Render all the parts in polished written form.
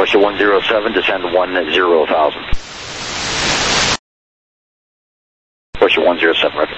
Russia 107, descend 10,000. Russia 107, record.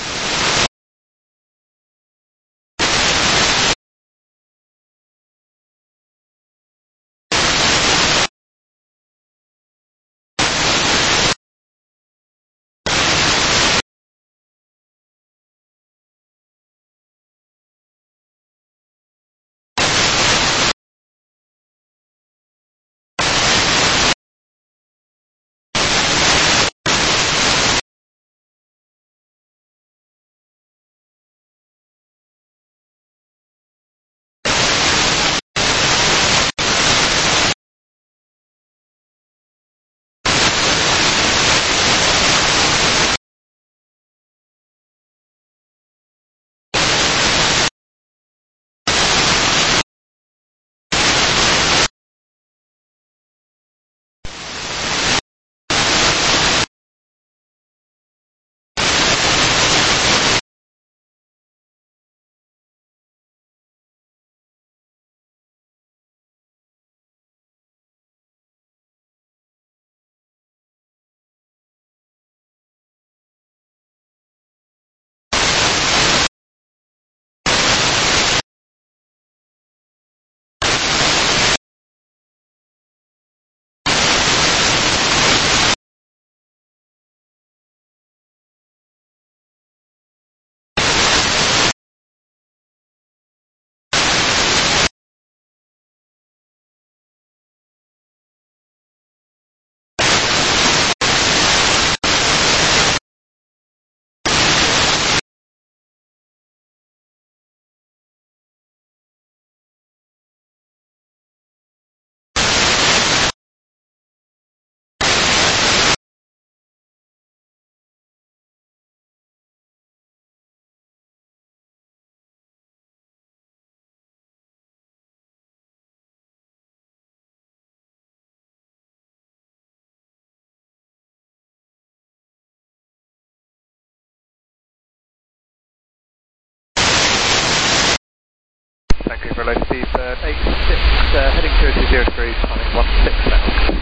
Vancouver, low speed 86, heading 220 degrees, climbing 16 now.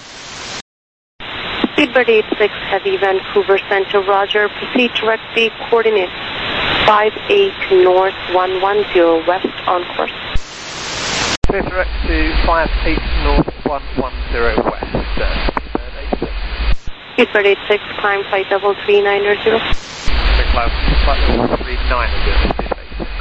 Speedbird 86, heavy Vancouver Center, roger. Proceed directly, coordinates 58 north, 110 west on course. Clear direct to 58 north, 110 west, Speedbird 86. Speedbird 86, climb flight level 3900. Big cloud, flight level 3900, Speedbird 86.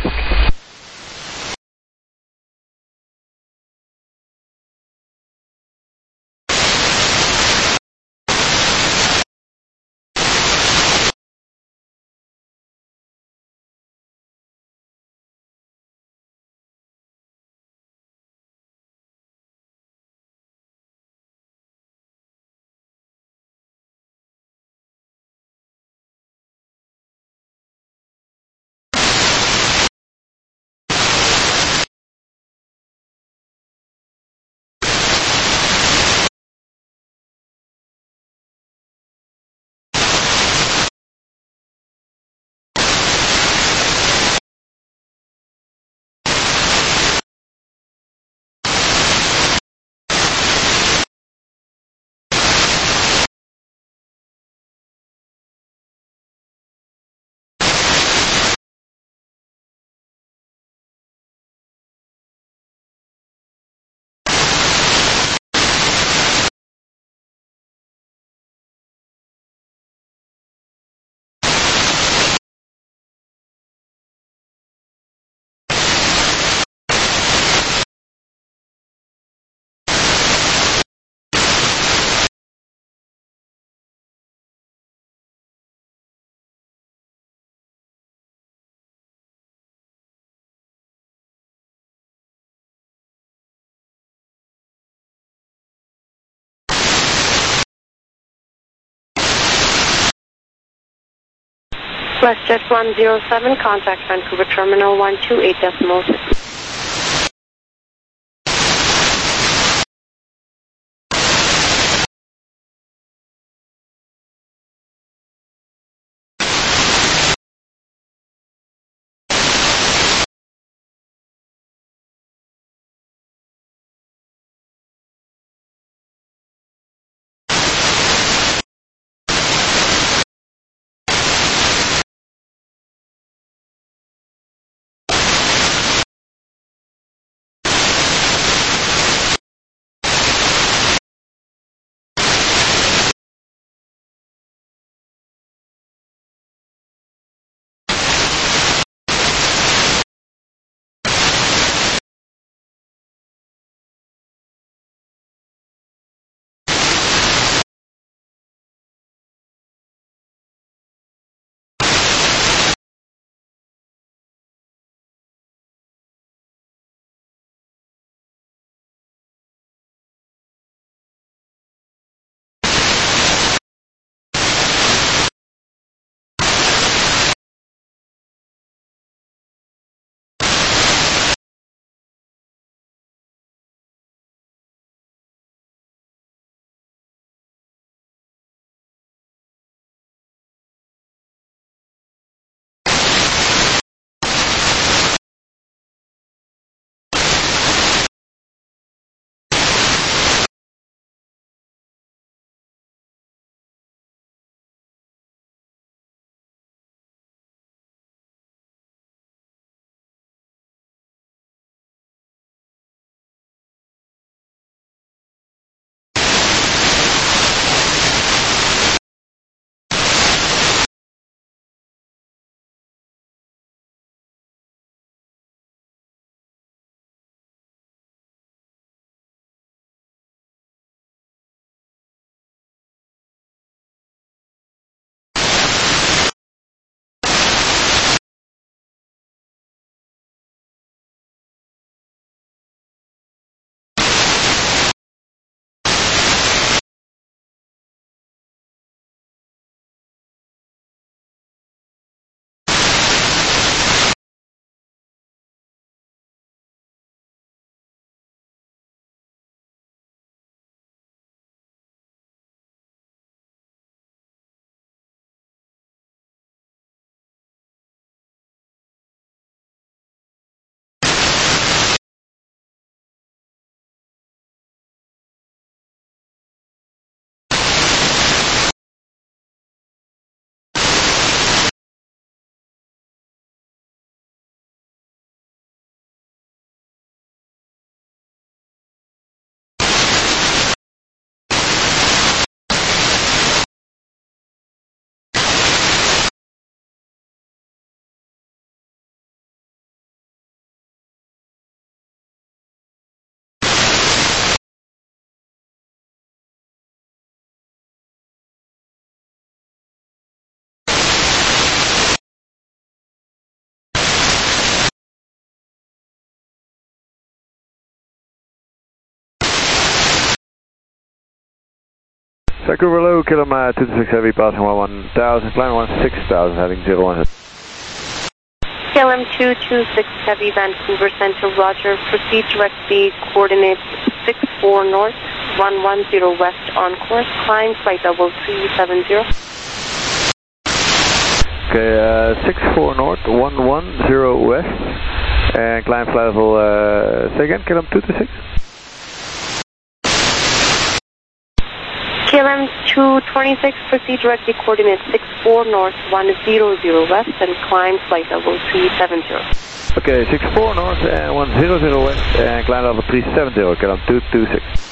WestJet 107, contact Vancouver Terminal 128.6. Vancouver low, kilometer 226 heavy, passing 1000, climb 16,000, heading 01. KLM 226 Heavy, Vancouver Central, Roger. Proceed directly, coordinates 64 North, 110 West on course, climb flight level 370. Okay, 64 North, 110 West, and climb flight level, say again, KLM 226? KLM 226, proceed directly, coordinates 64 North, 100 West, and climb flight level 370. Okay, 64 North and 100 West, and climb level 370, KLM 226.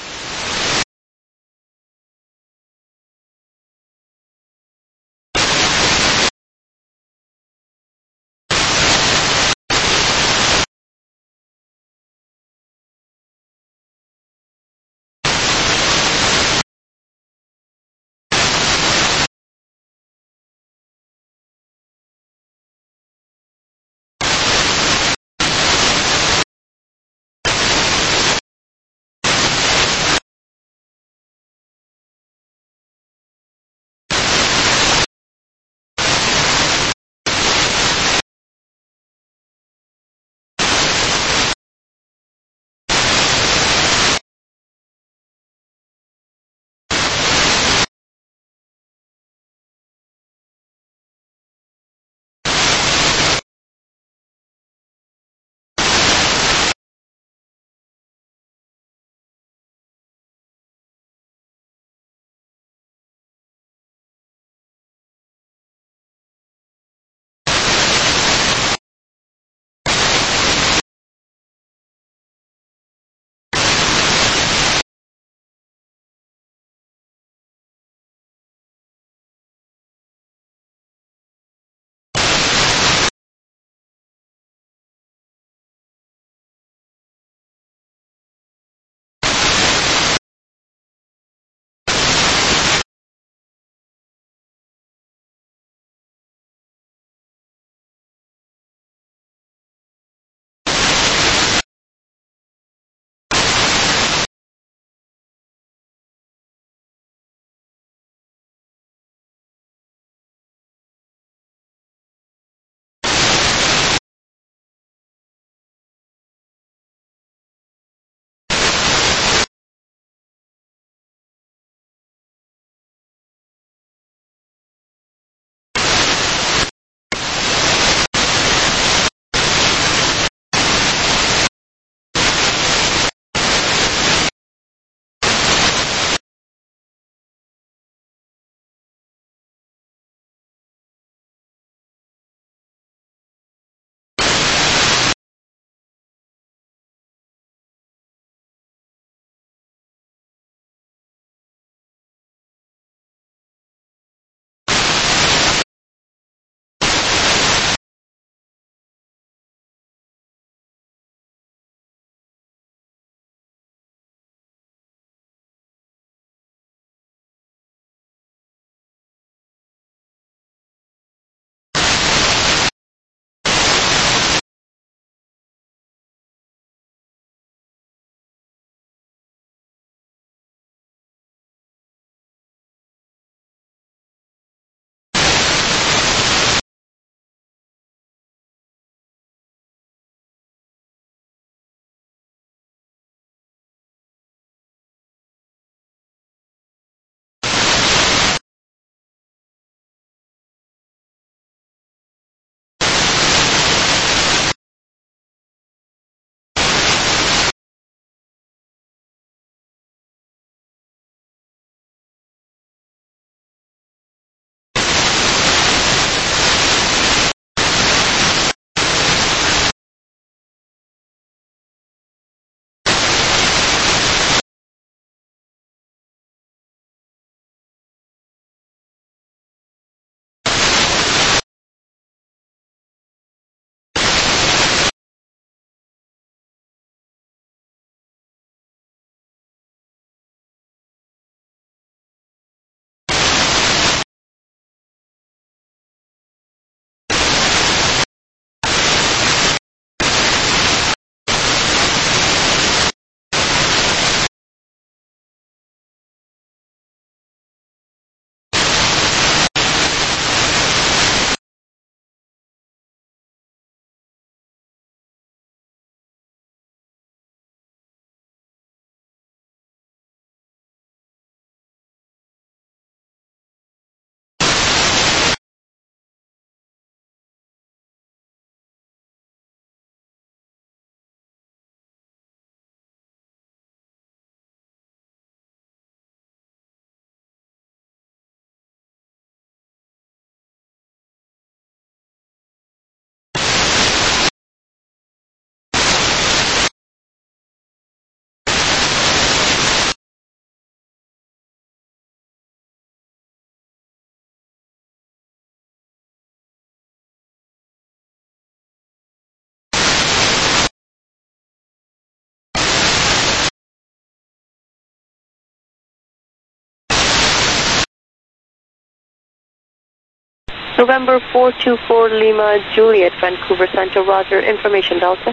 November 424 Lima Juliet, Vancouver Center, Roger, information Delta.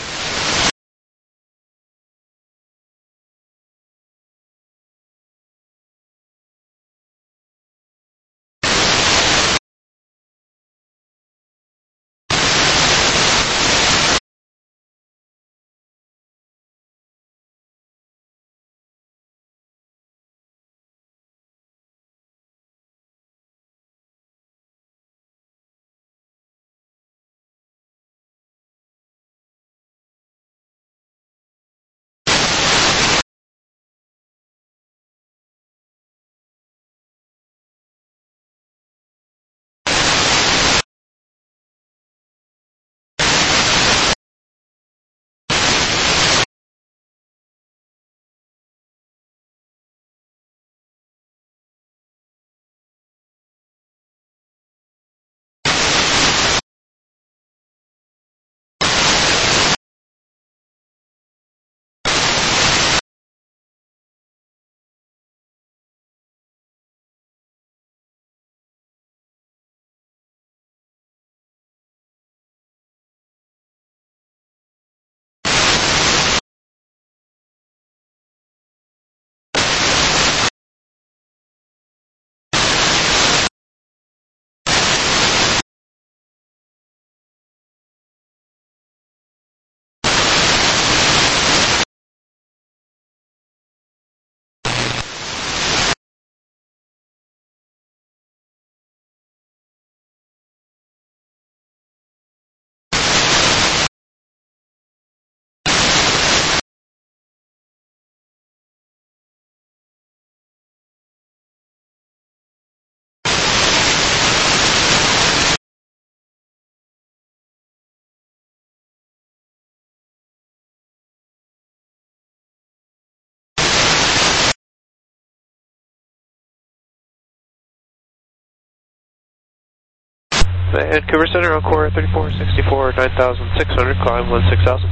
Vancouver Center, Encore 3464, 9600, climb 16000.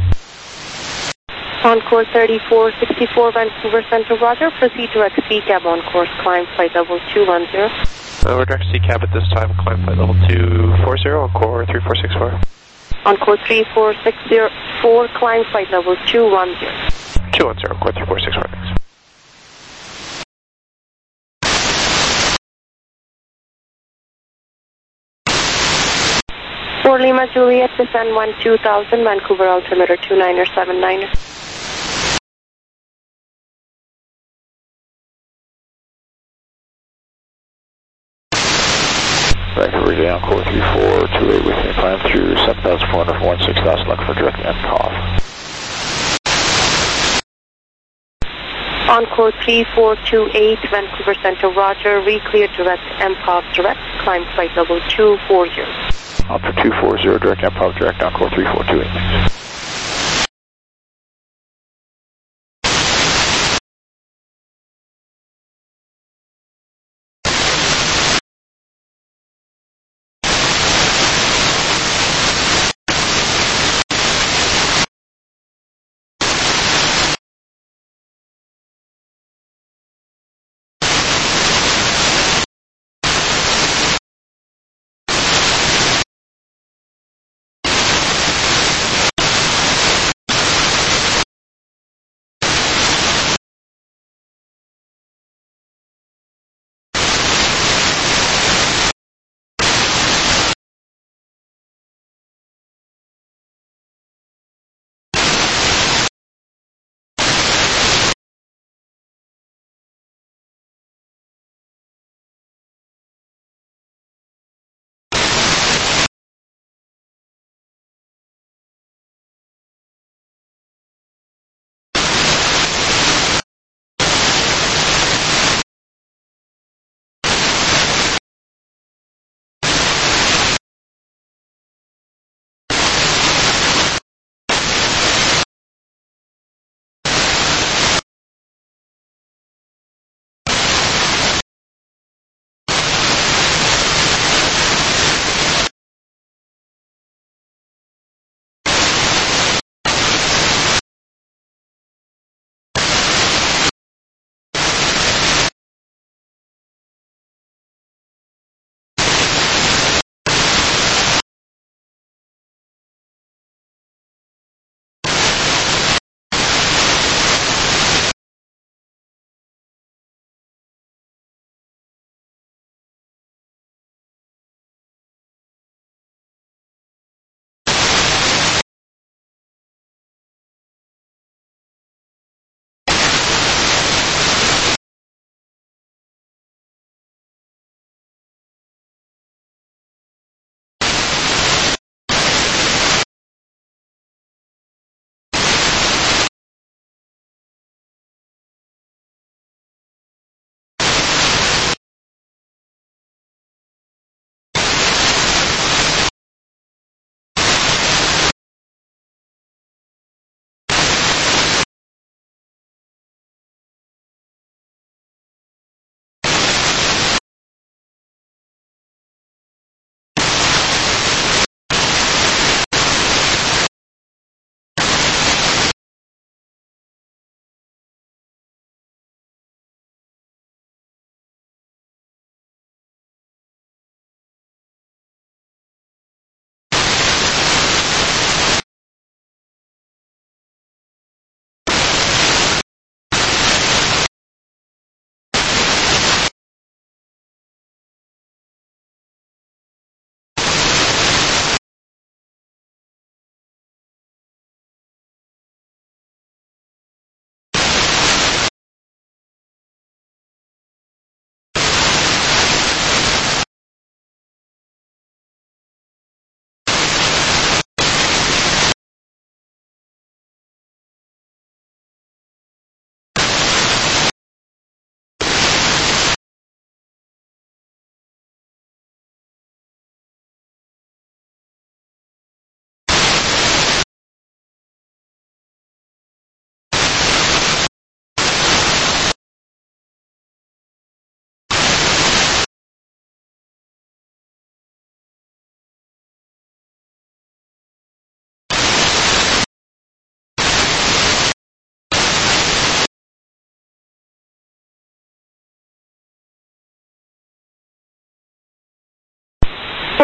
Encore 3464 Vancouver Center, Roger, proceed direct C cab on course, climb flight level 210. We're direct C cab at this time, climb flight level 240, Encore 3464. Encore 3464, climb flight level 210. 210, Encore 3464, thanks. For Lima Juliet, descend 12000, Vancouver altimeter 2979. Vancouver Day, Encore 3428 with me, climb through 7,400 for 16,000, looking for direct and off. Encore 3428, Vancouver Center, Roger, re-clear direct MPOV direct, climb flight level 240. Alpha 240, direct MPOV direct, Encore 3428.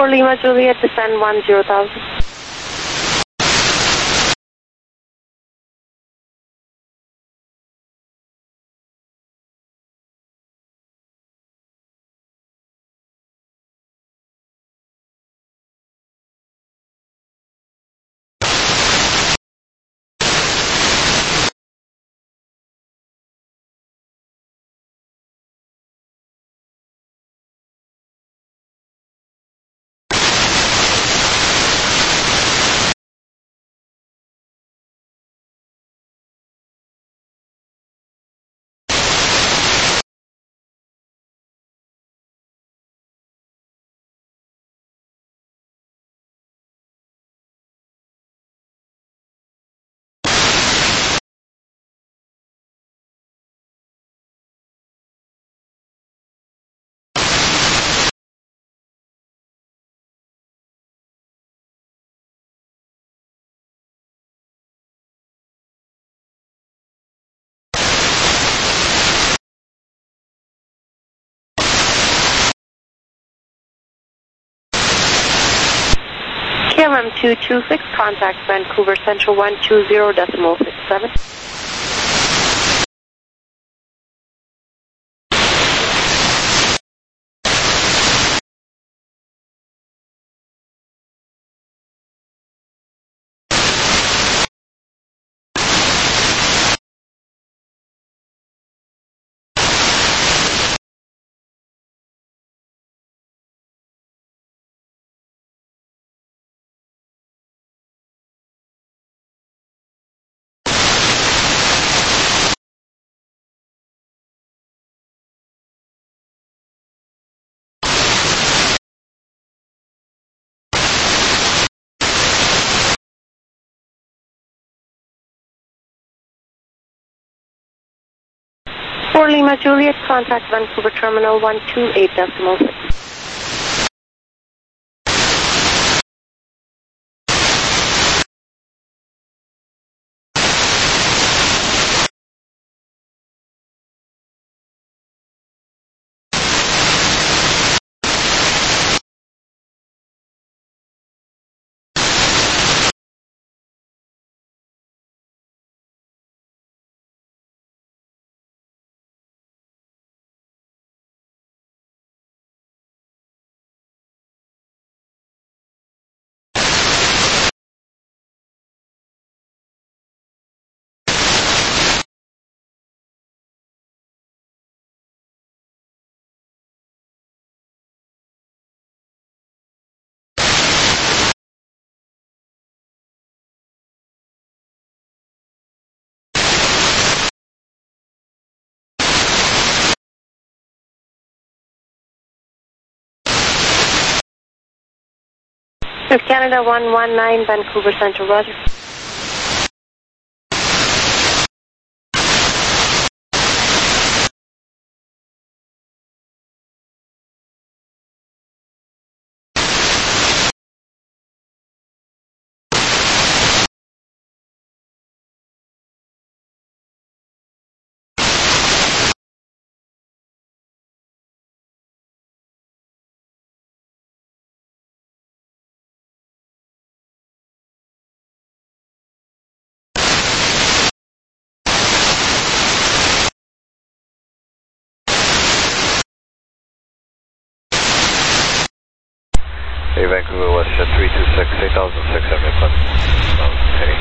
4 Lima Juliet, descend 10,000. KLM 226, contact Vancouver Central 120.67. For Lima Juliet, contact Vancouver Terminal 128.6. It's Canada 119, Vancouver Central, Roger. Hey, Vancouver Westjet 326, 8,600 heading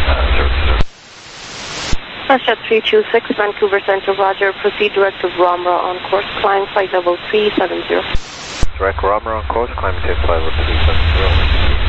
020. Westjet 326, Vancouver Central, Roger. Proceed direct to Bromra on course, climb flight level 370. Direct Bromra on course, climb tape flight level 370.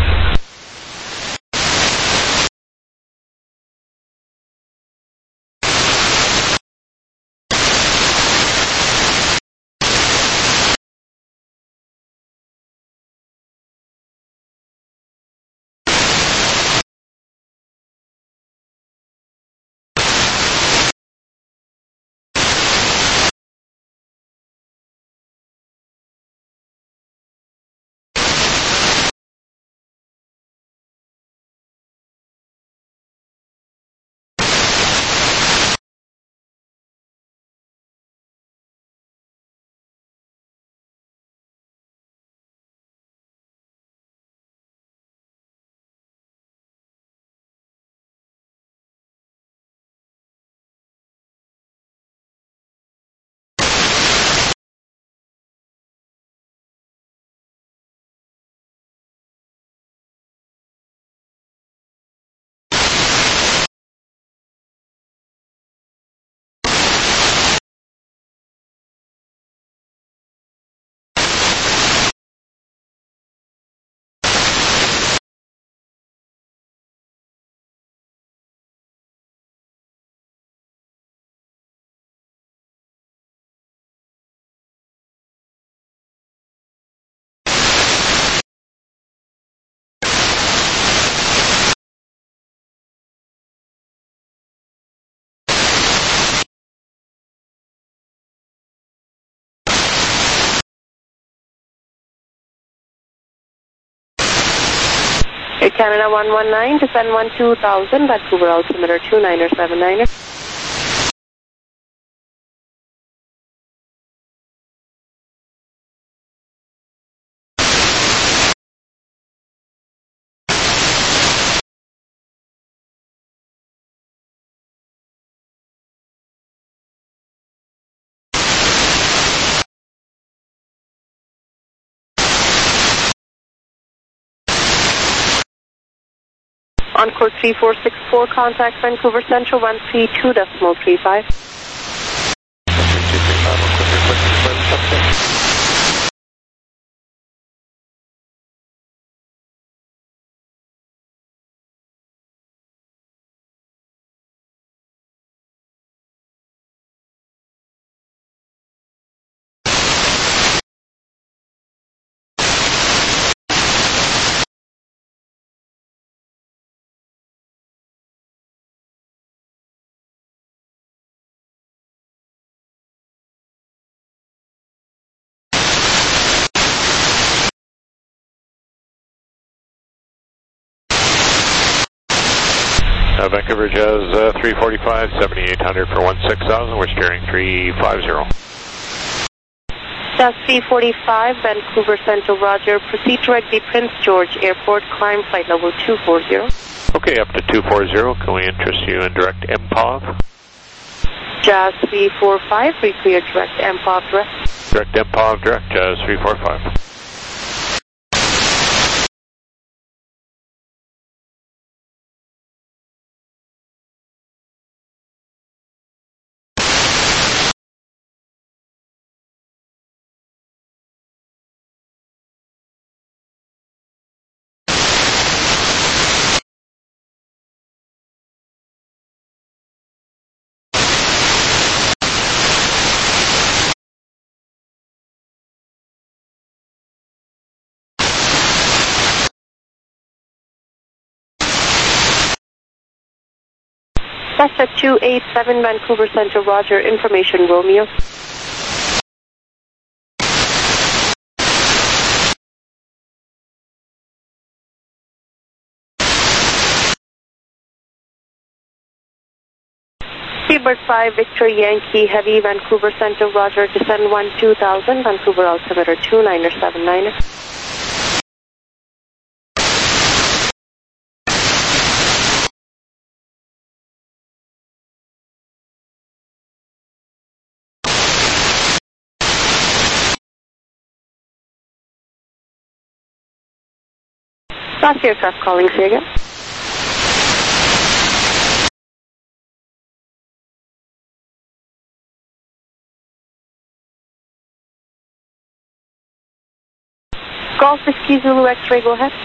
Air Canada 119, descend 12,000, Vancouver altimeter 2979er. Encore 3464, contact Vancouver Central 132.35. Vancouver Jazz 345, 7800 for 16,000. We're steering 350. Jazz 345, Vancouver Central, Roger. Proceed directly Prince George Airport, climb flight level 240. Okay, up to 240. Can we interest you in direct MPOV? Jazz 345, clear direct MPOV direct. Direct MPOV, direct Jazz 345. That's at 287, Vancouver Central, Roger. Information, Romeo. Seabird 5, Victor Yankee Heavy, Vancouver Central, Roger. Descend 12,000, Vancouver altimeter 2979er. Last aircraft calling, say again. Golf Whiskey Zulu X-ray, go ahead.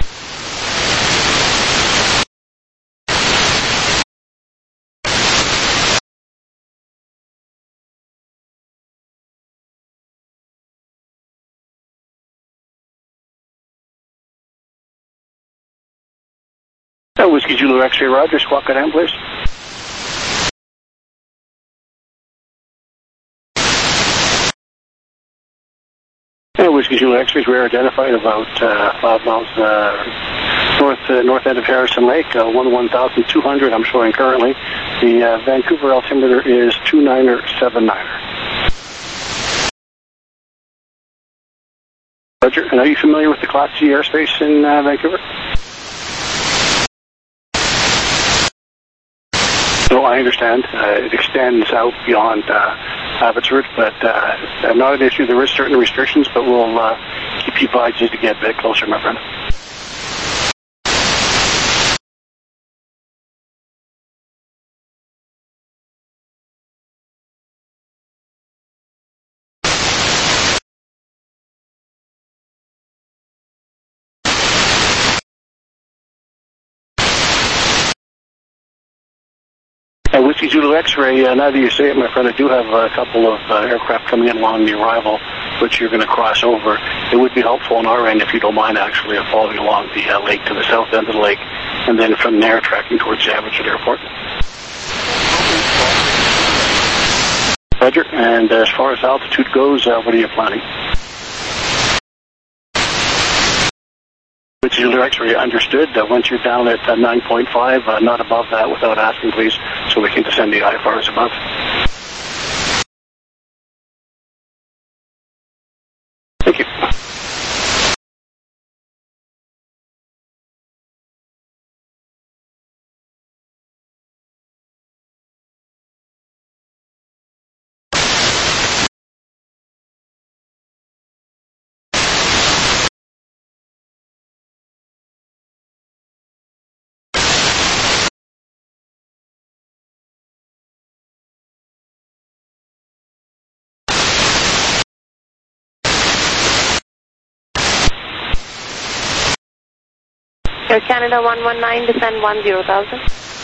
Whiskey Zulu X-ray, Roger. Squawk at M, please. Whiskey Zulu X-rays, we're identified about 5 miles north end of Harrison Lake, 11,200 I'm showing currently. The Vancouver altimeter is 2979er. Roger, and are you familiar with the Class C airspace in Vancouver? No, I understand. It extends out beyond Abbotsford, but not an issue. There is certain restrictions, but we'll keep you advised just to get a bit closer, my friend. Whiskey Zulu X-ray, now that you say it, my friend, I do have a couple of aircraft coming in along the arrival, which you're going to cross over. It would be helpful on our end, if you don't mind, actually, following along the lake to the south end of the lake, and then from there tracking towards the Abbotsford Airport. Roger, and as far as altitude goes, what are you planning? Which is X-ray understood. Once you're down at 9.5, not above that without asking, please, so we can descend the IFRs above. Thank you. Air Canada 119, descend 10,000.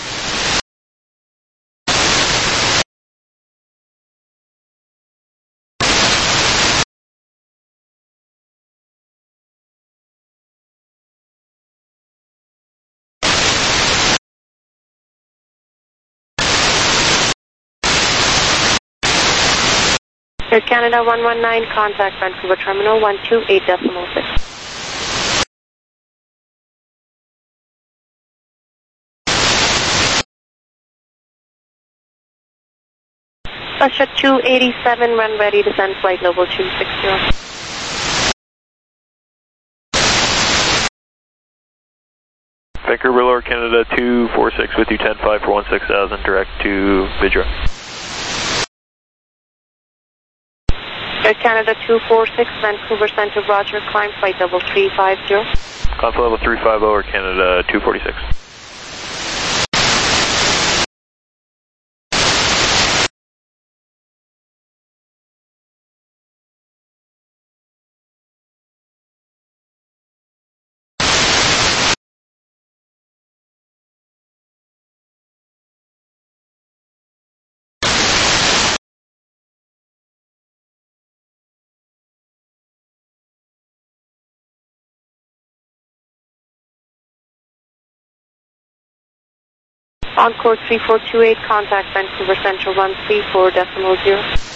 Air Canada 119, contact Vancouver Terminal 128.6. Russia 287, run ready, descend flight level 260. Vancouver Lower Canada 246 with you 10-5 for 16,000, direct to Vidra. Air Canada 246, Vancouver Center, Roger, climb flight level 350. Climb flight level 350, Air Canada 246. Encore 3428, contact Vancouver Central 134.0.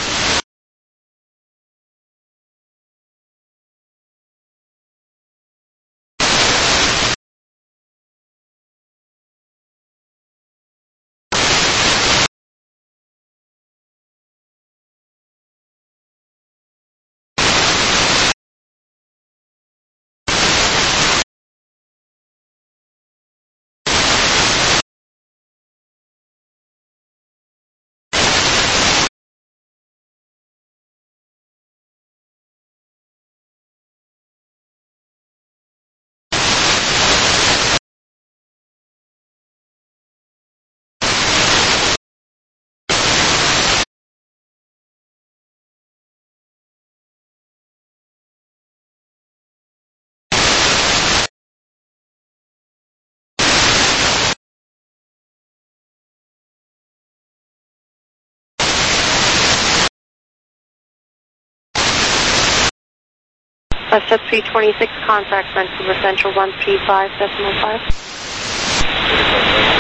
Russia 326, contact Vancouver Central 135.5.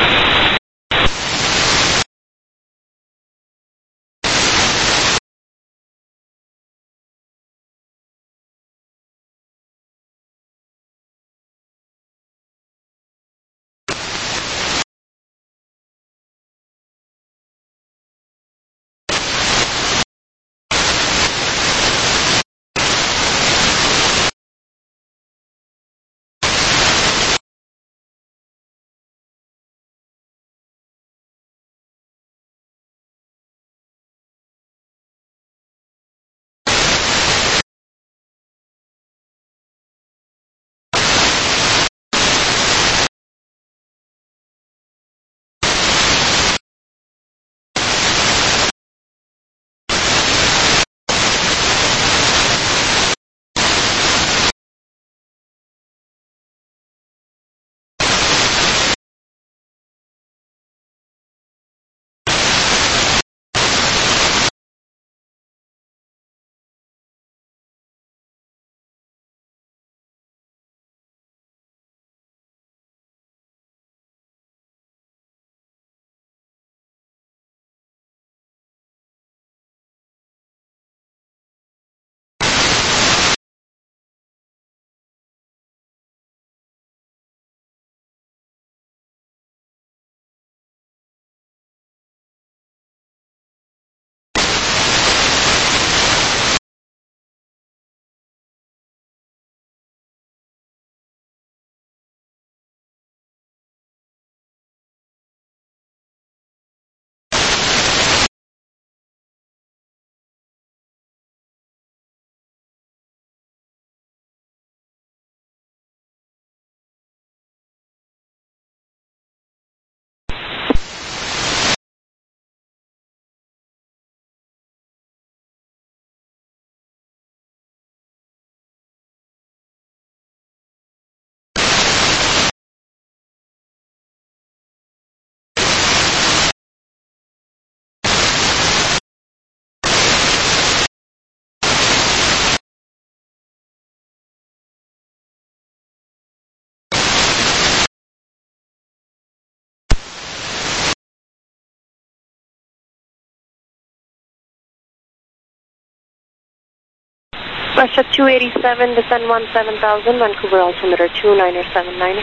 Russia 287, descend 17,000, Vancouver altimeter 2979.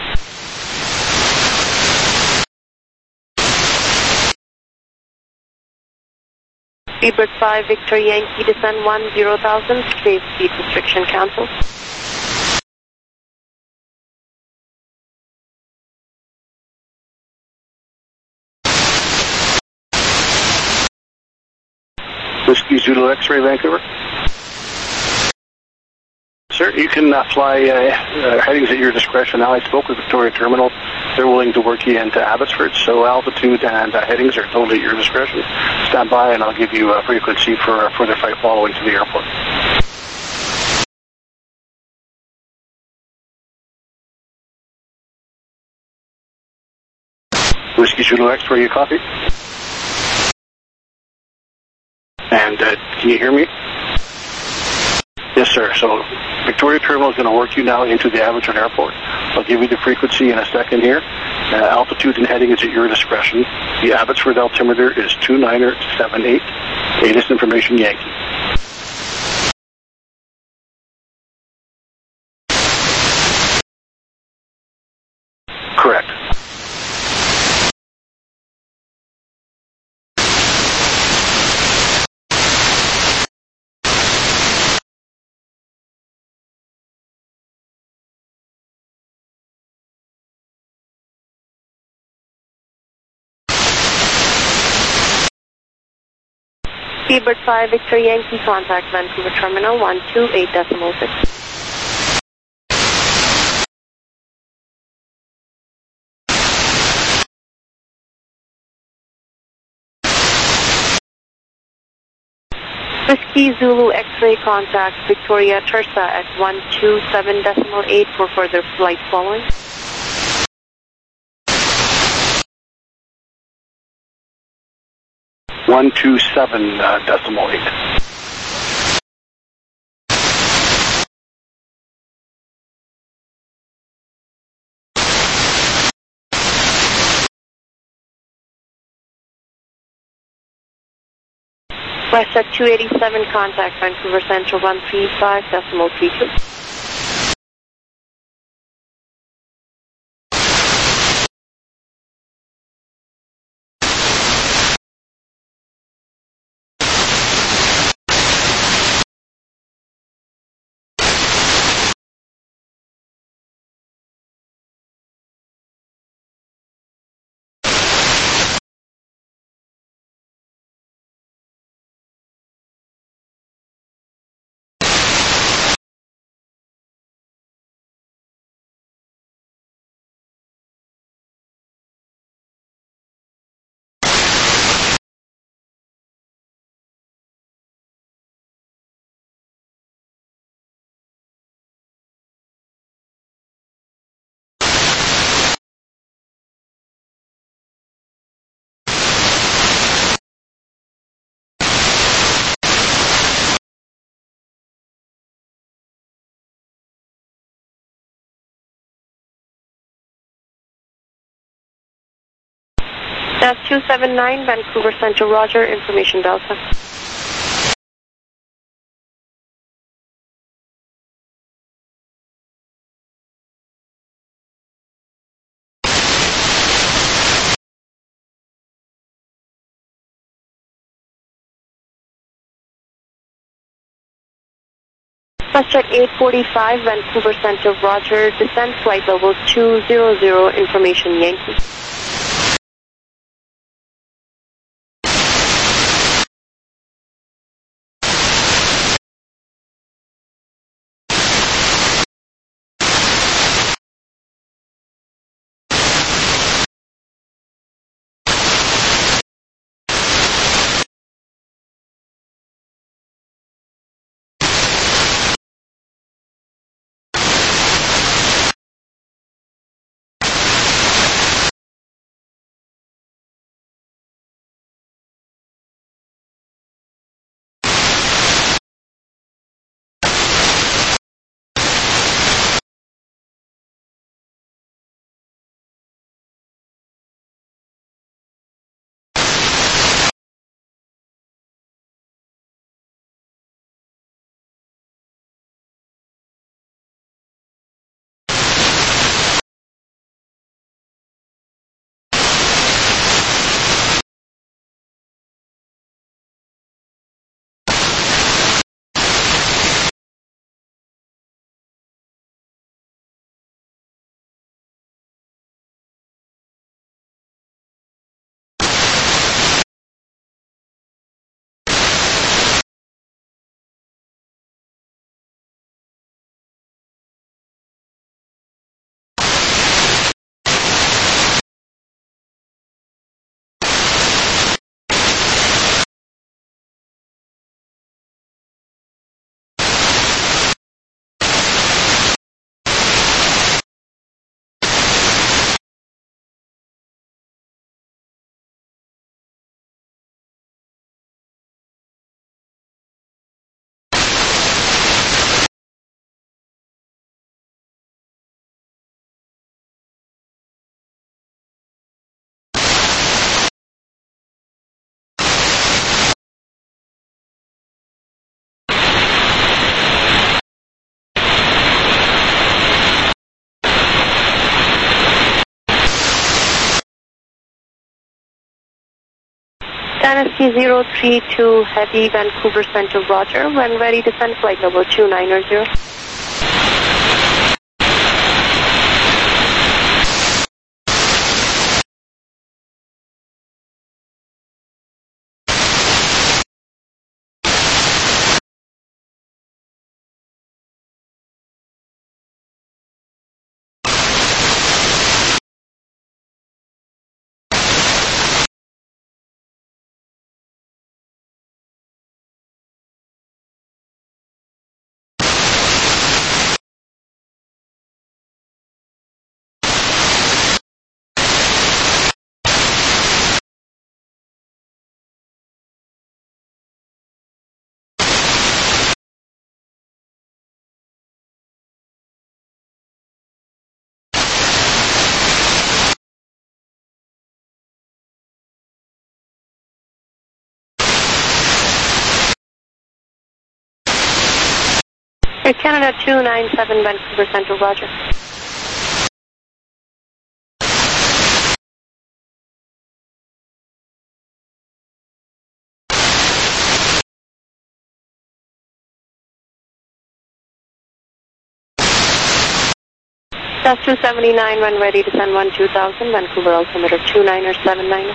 Seabird 5, Victor Yankee, descend 10,000, today's speed restriction cancelled. Whiskey Zulu X-ray, Vancouver. Sir, you can fly headings at your discretion. Now, I spoke with Victoria Terminal. They're willing to work you into Abbotsford, so altitude and headings are totally at your discretion. Stand by and I'll give you a frequency for further flight following to the airport. Whiskey Zulu X-ray, you copy? And can you hear me? Yes, sir. So Victoria Terminal is going to work you now into the Abbotsford Airport. I'll give you the frequency in a second here. Altitude and heading is at your discretion. The Abbotsford altimeter is 2978. Latest information, Yankee. Correct. Seabird 5, Victor Yankee, contact Vancouver Terminal 128.6. Whiskey Zulu X-ray, contact Victoria Tersa at 127.8 for further flight following. One 127.8. WestJet 287, contact Vancouver Central 135.32. That's 279, Vancouver Central, Roger, information Delta. WestJet 845, Vancouver Central, Roger, descent flight level 200, information Yankee. Dynasty 032 Heavy, Vancouver Center, Roger. When ready, descend flight level 290. Air Canada 297 Vancouver Center, Roger. That's 279 when ready, descend 12000, Vancouver altimeter 2979.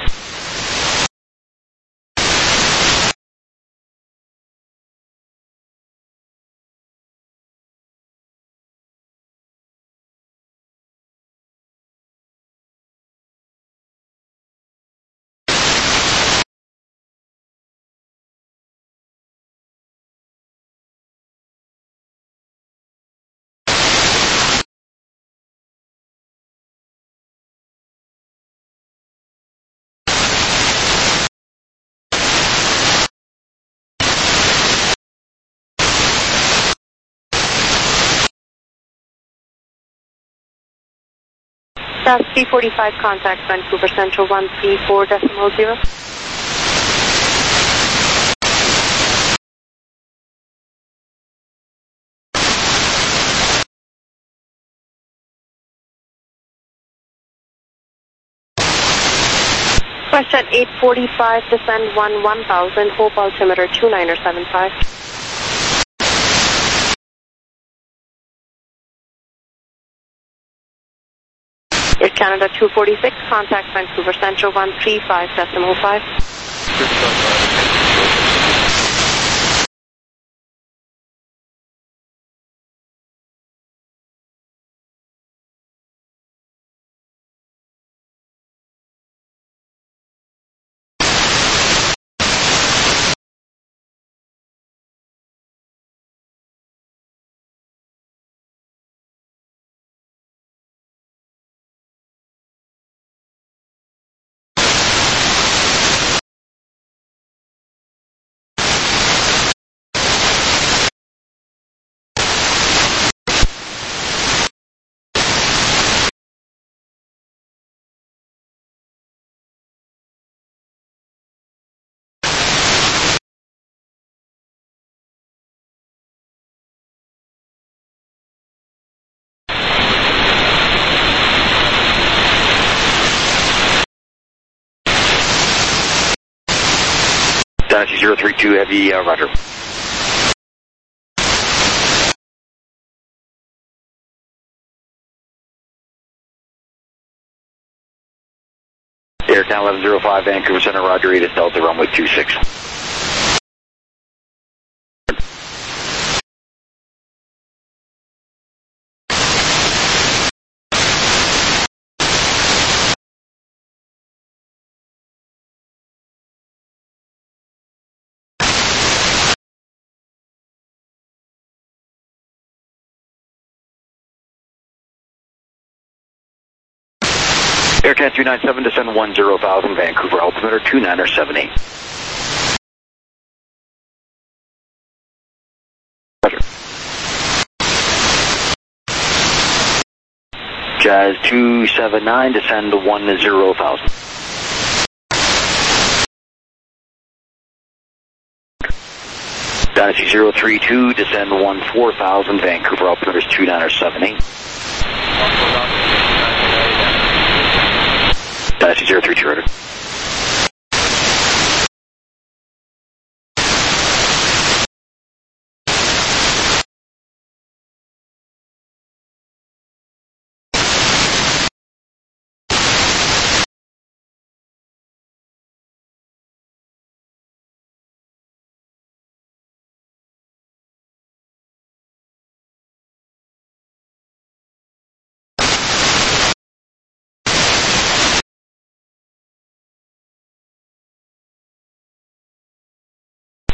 That's 345, contact Vancouver Central 134.0. Question 845, descend 1000, Hope altimeter 2975. Air Canada 246, contact Vancouver Central 135.5. Dynasty 032 Heavy, Roger. Air Canada 1105 Vancouver Center, Roger, 8 is Delta, runway 26. Air Canada 297, descend 10,000, Vancouver altimeter 2978. Roger. Jazz 279, descend 10,000. Dynasty 032, descend 14,000, Vancouver altimeter 2978. Dynasty 032, Roger.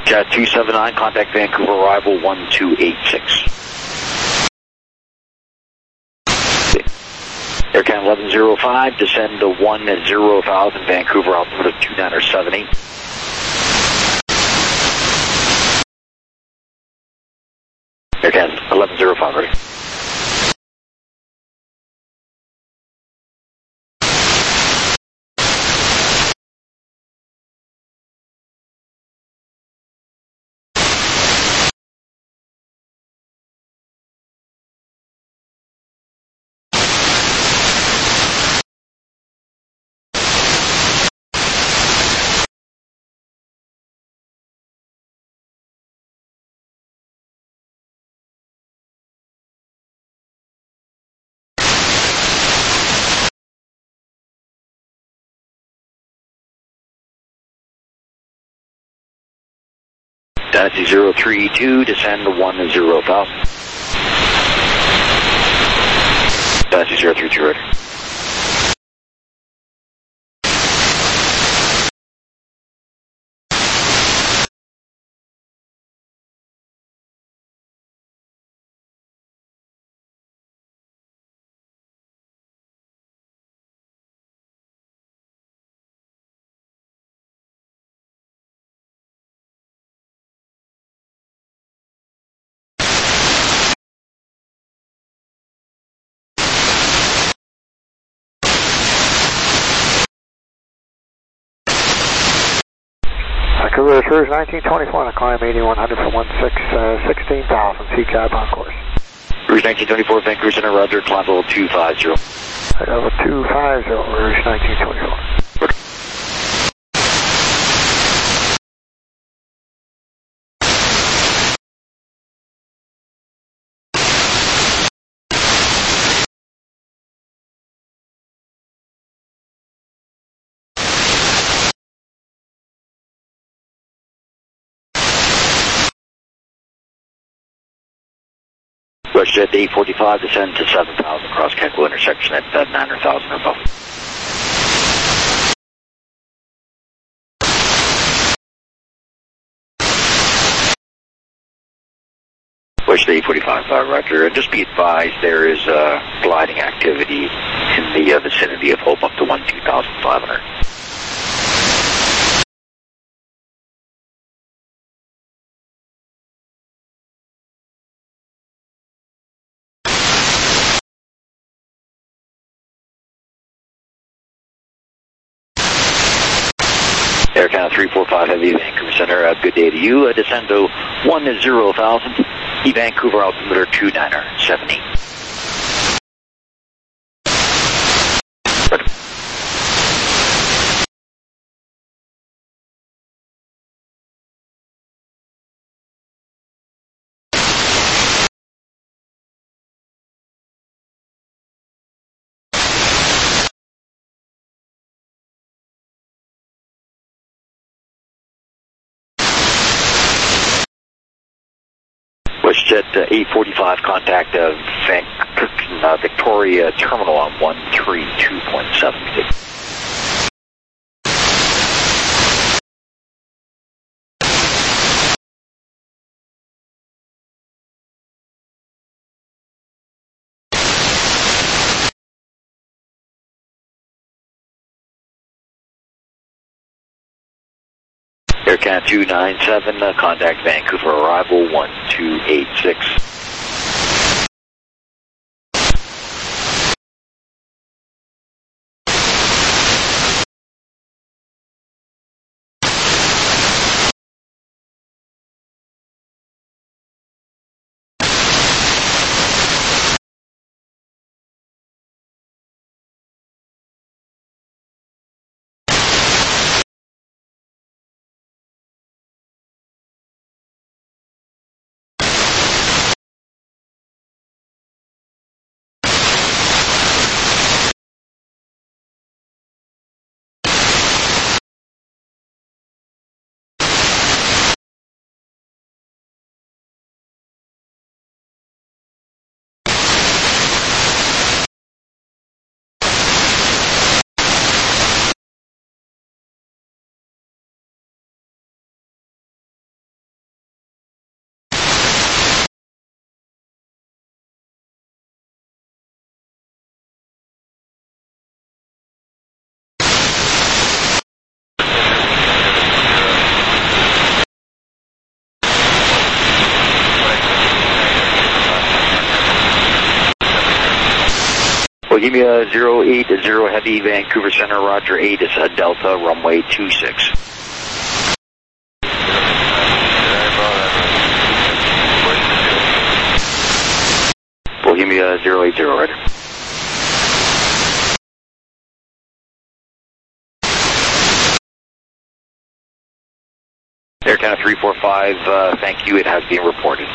Jet 279, contact Vancouver arrival 1286. Aircan 1105, descend to 10,000, Vancouver altimeter 2978. Aircan 1105, ready. Taxi 032, descend to 10,000. Taxi 032, ready. Vancouver Cruise 1924, climb 8100 for 16,000, CCAB on course. Rouge 1924, Vancouver Center, roger, climb level 250. Level 250, Rouge 1924. WestJet 845, descend to 7,000, cross Kenko intersection at 900,000 or above. WestJet 845, roger. And just be advised there is gliding activity in the vicinity of Hope up to 12,500. Aircon 345 Heavy, Vancouver Center, good day to you. Descend to 10,000, Vancouver altimeter 2978. WestJet 845, contact Victoria Terminal on 132.76. Aircan 297, contact Vancouver arrival 1286. Bohemia 080 Heavy, Vancouver Center, Roger 8 is Delta, runway 26. Bohemia 080, Roger. Air Canada 345, thank you, it has been reported.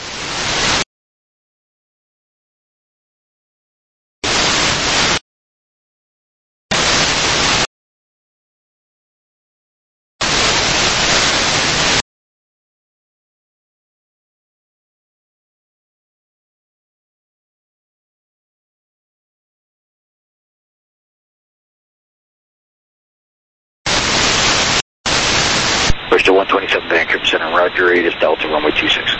Push to 127 Vancouver Center, Roger 8 is Delta, runway 26.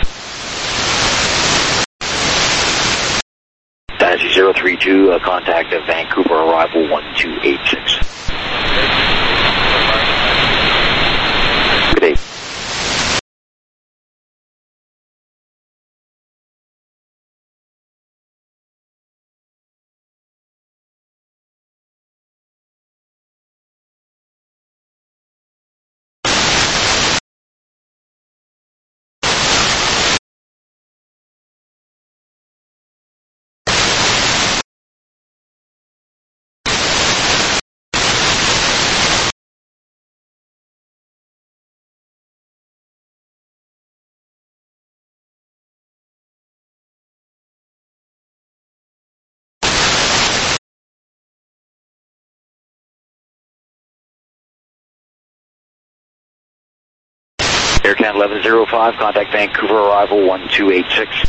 Taxi 032, contact at Vancouver, arrival 1286. Good day. Air Canada 1105, contact Vancouver, arrival 1286.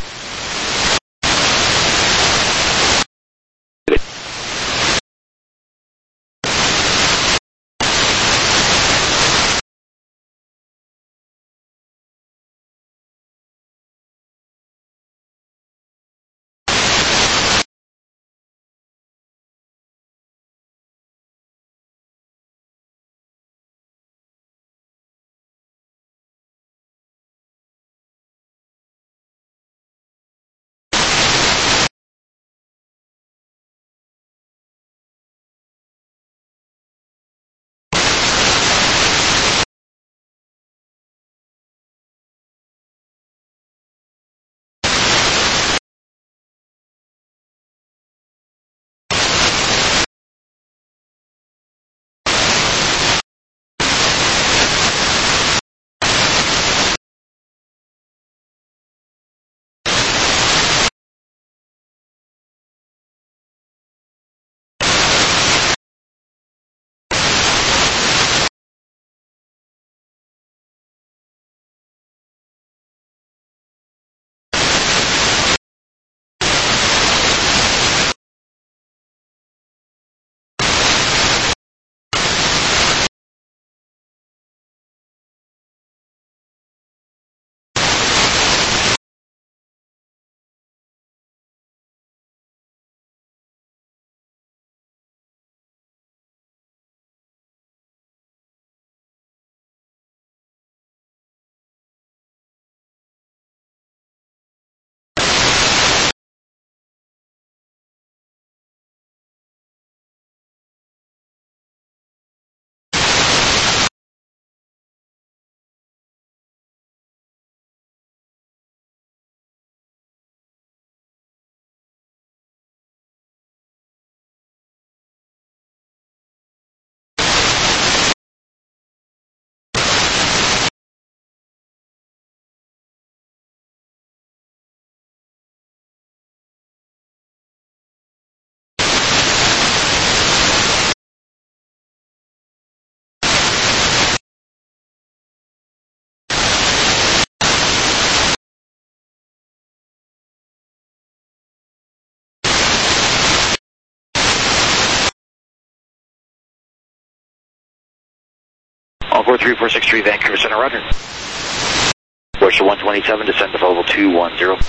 Encore 3463 Vancouver Center, Roger. Approach to 127, descend to level 210.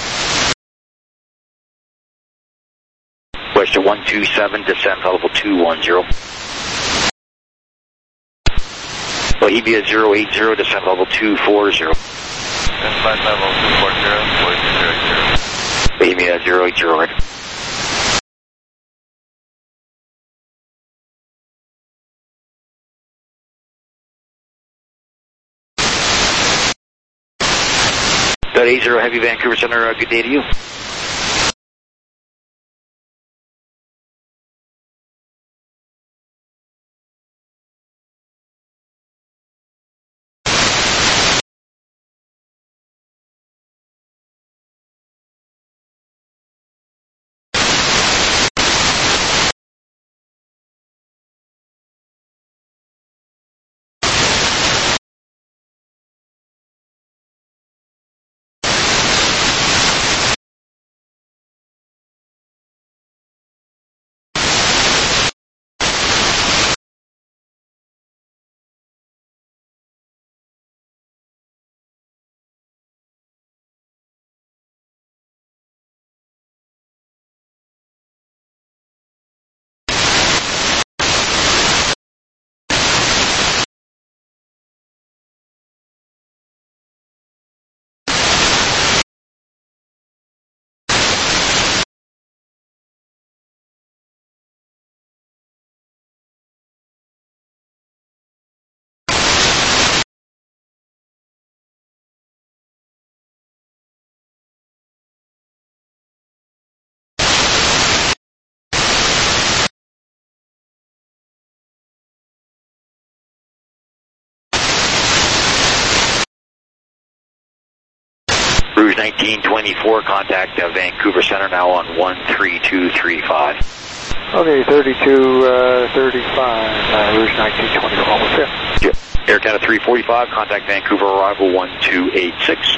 Approach to 127, descend to level 210. Bohemia 080, descend to level 240. And flight level 240, voice 080. Bohemia 080, right. .80 Heavy Vancouver Center, good day to you. Rouge 1924, contact Vancouver Center now on 13235. Okay, 3235, Rouge 1924, almost there. Yep. Air Canada 345, contact Vancouver arrival 1286.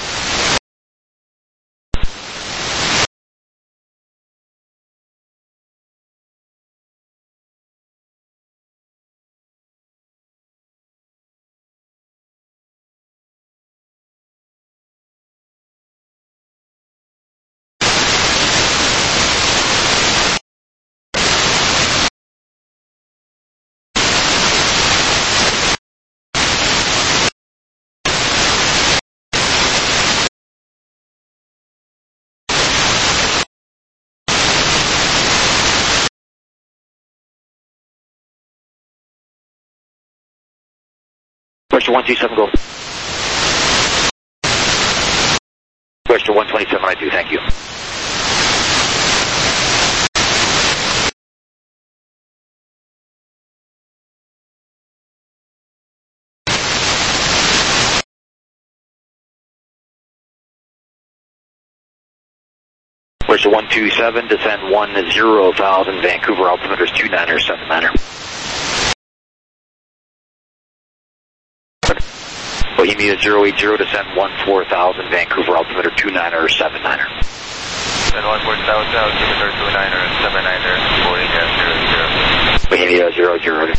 Question 127, go. Question 127, I do, thank you. Question 127, descend 10,000, Vancouver altimeter is 29er, 79er. Bohemia 080, descend 14,000, Vancouver altimeter 29er, 79er. Descend 14,000, altimeter 29er, 79er, Bohemia 00. Bohemia 00.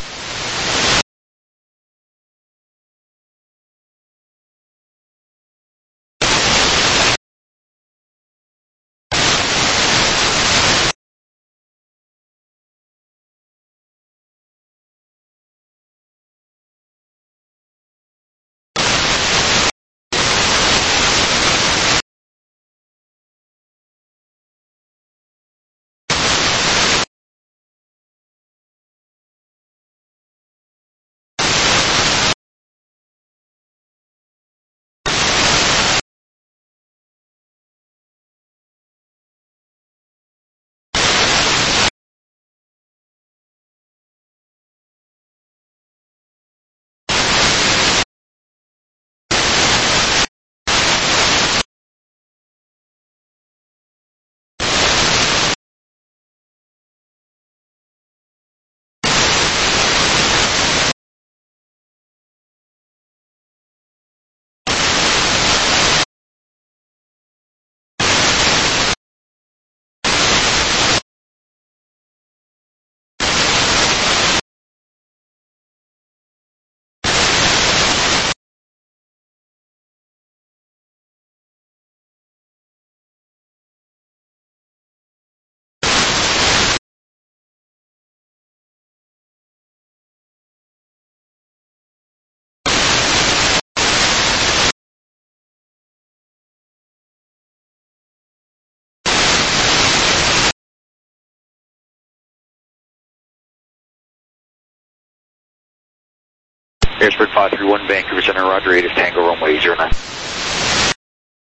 Airspeed 531, Vancouver Center, Roger, 8 is Tango, runway 09.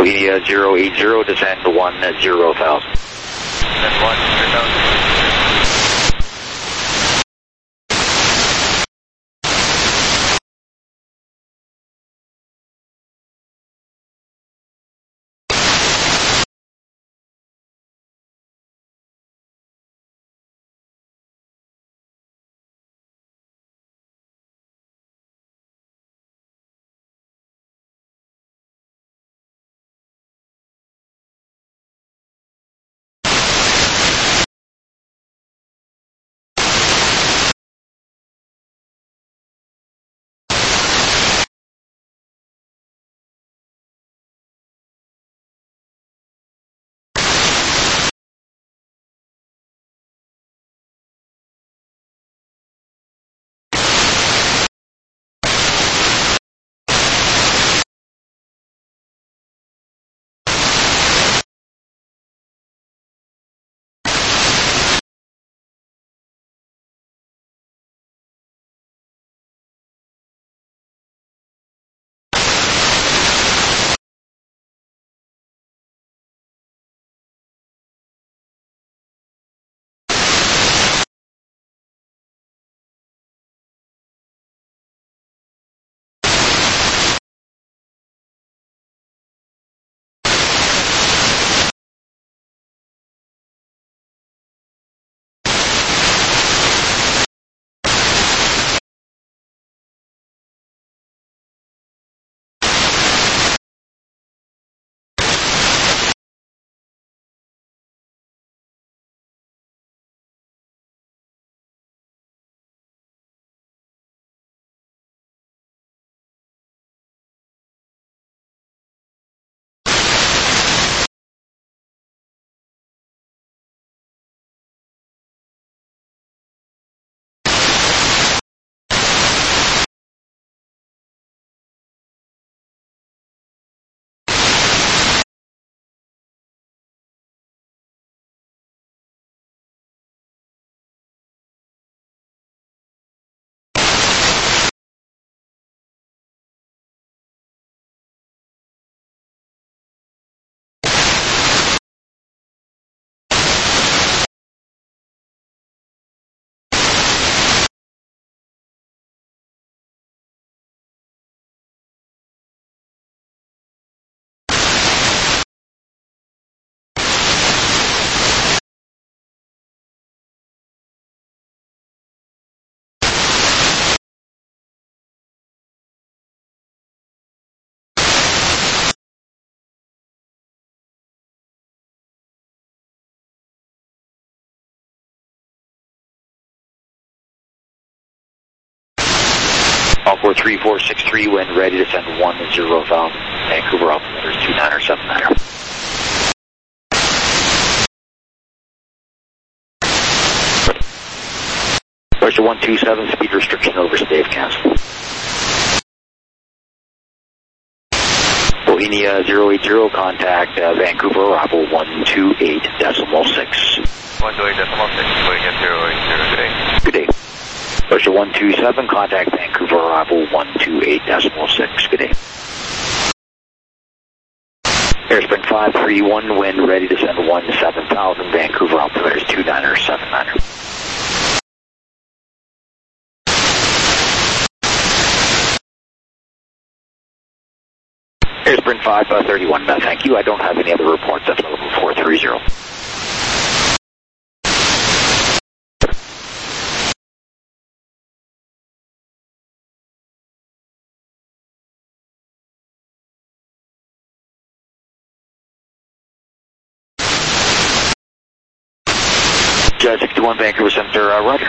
Bohemia 080, descend 10,000. Descend 10,000. Encore 3463, when ready to send 10,000. Vancouver altimeter 29er 79er. Russia 127, speed restriction over Stave cancel. Bohemia 080, contact Vancouver, arrival 128.6. 128.6, Bohemia 080, good day. Good day. Russia 127, contact Vancouver, arrival 128.6. Good day. Airspring 531, wind ready to send 17,000. Vancouver altimeter is 29er 79er. Airspring 531, thank you. I don't have any other reports at level 430. Jazz 61 Vancouver Center, roger.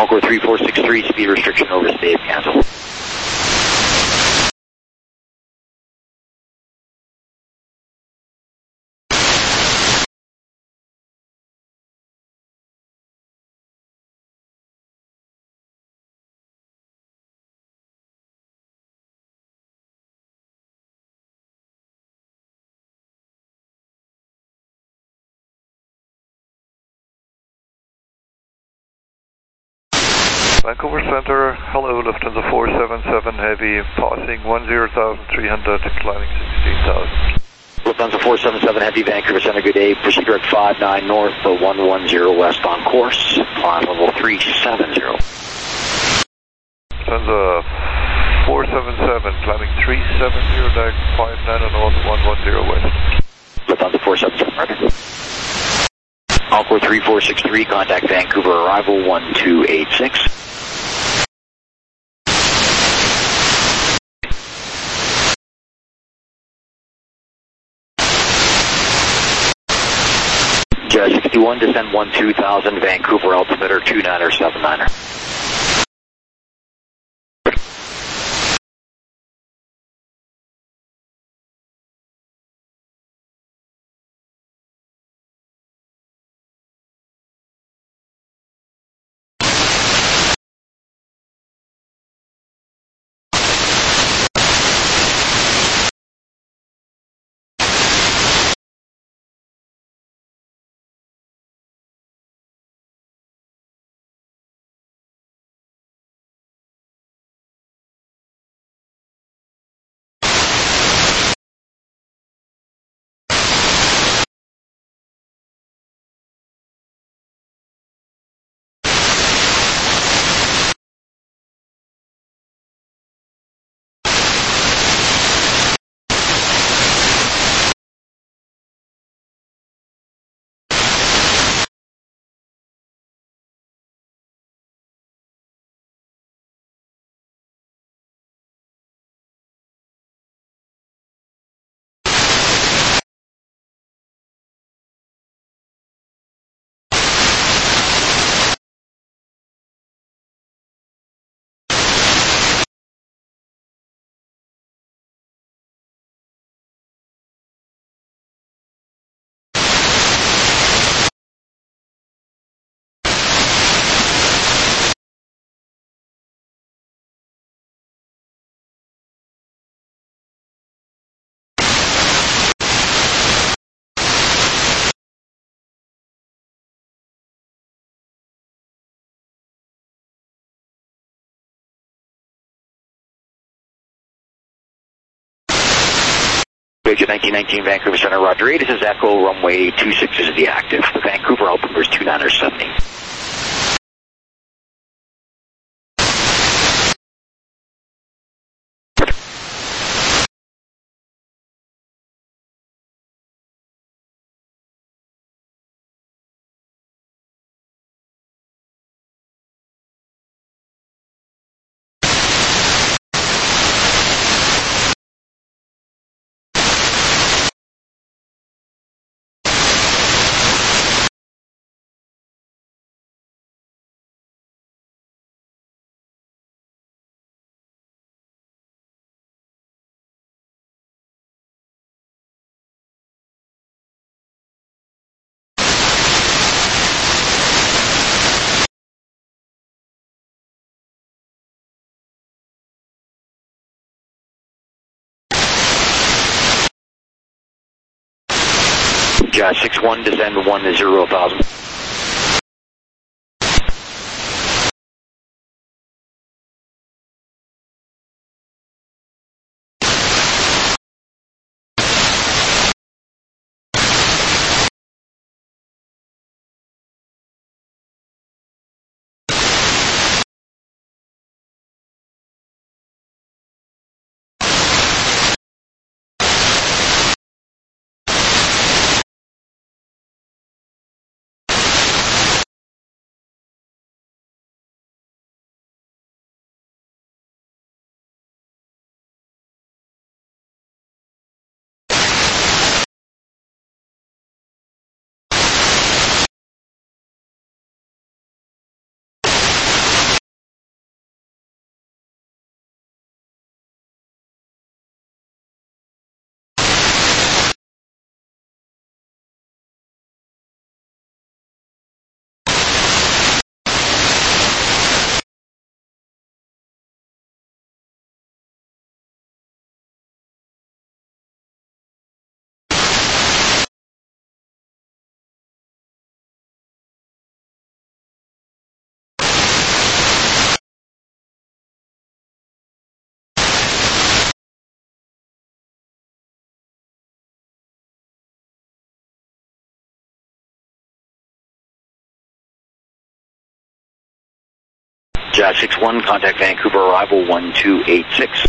Encore 3463, speed restriction overstayed, cancel. Vancouver Center, hello, Lufthansa 477 Heavy, passing 10,300, climbing 16,000. Lufthansa 477 Heavy, Vancouver Center, good day. Proceed direct 59 north, 110 west on course, climb level 370. Lufthansa 477, climbing 370, direct 59 north, 110 west. Lufthansa 477, record. Encore 3463, contact Vancouver arrival 1286. Jazz 61, descend 12,000, Vancouver altimeter 2979er. Bridge 1919 Vancouver Center, Roger 8. This is Echo, runway 26 is the active. The Vancouver altimeter is 2970. Jazz 61, descend 10,000. Jazz 61, contact Vancouver arrival 1286.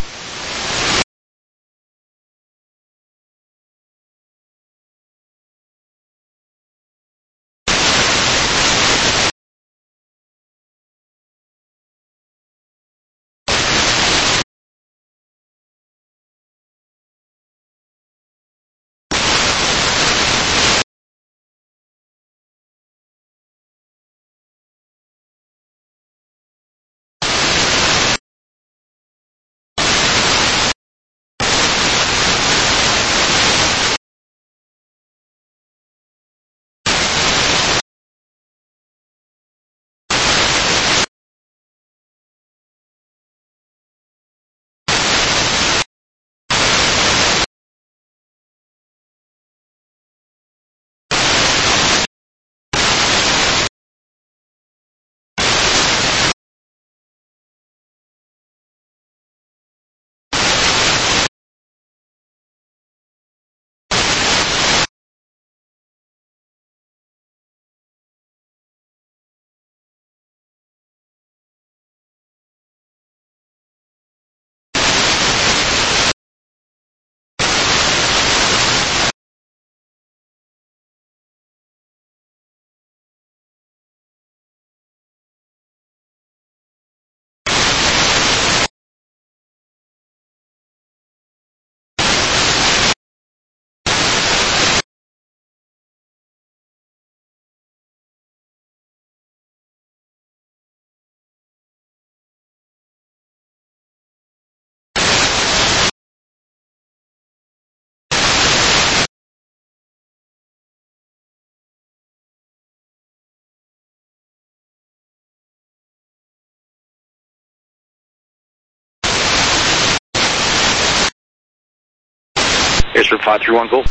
Airstrip 531, go.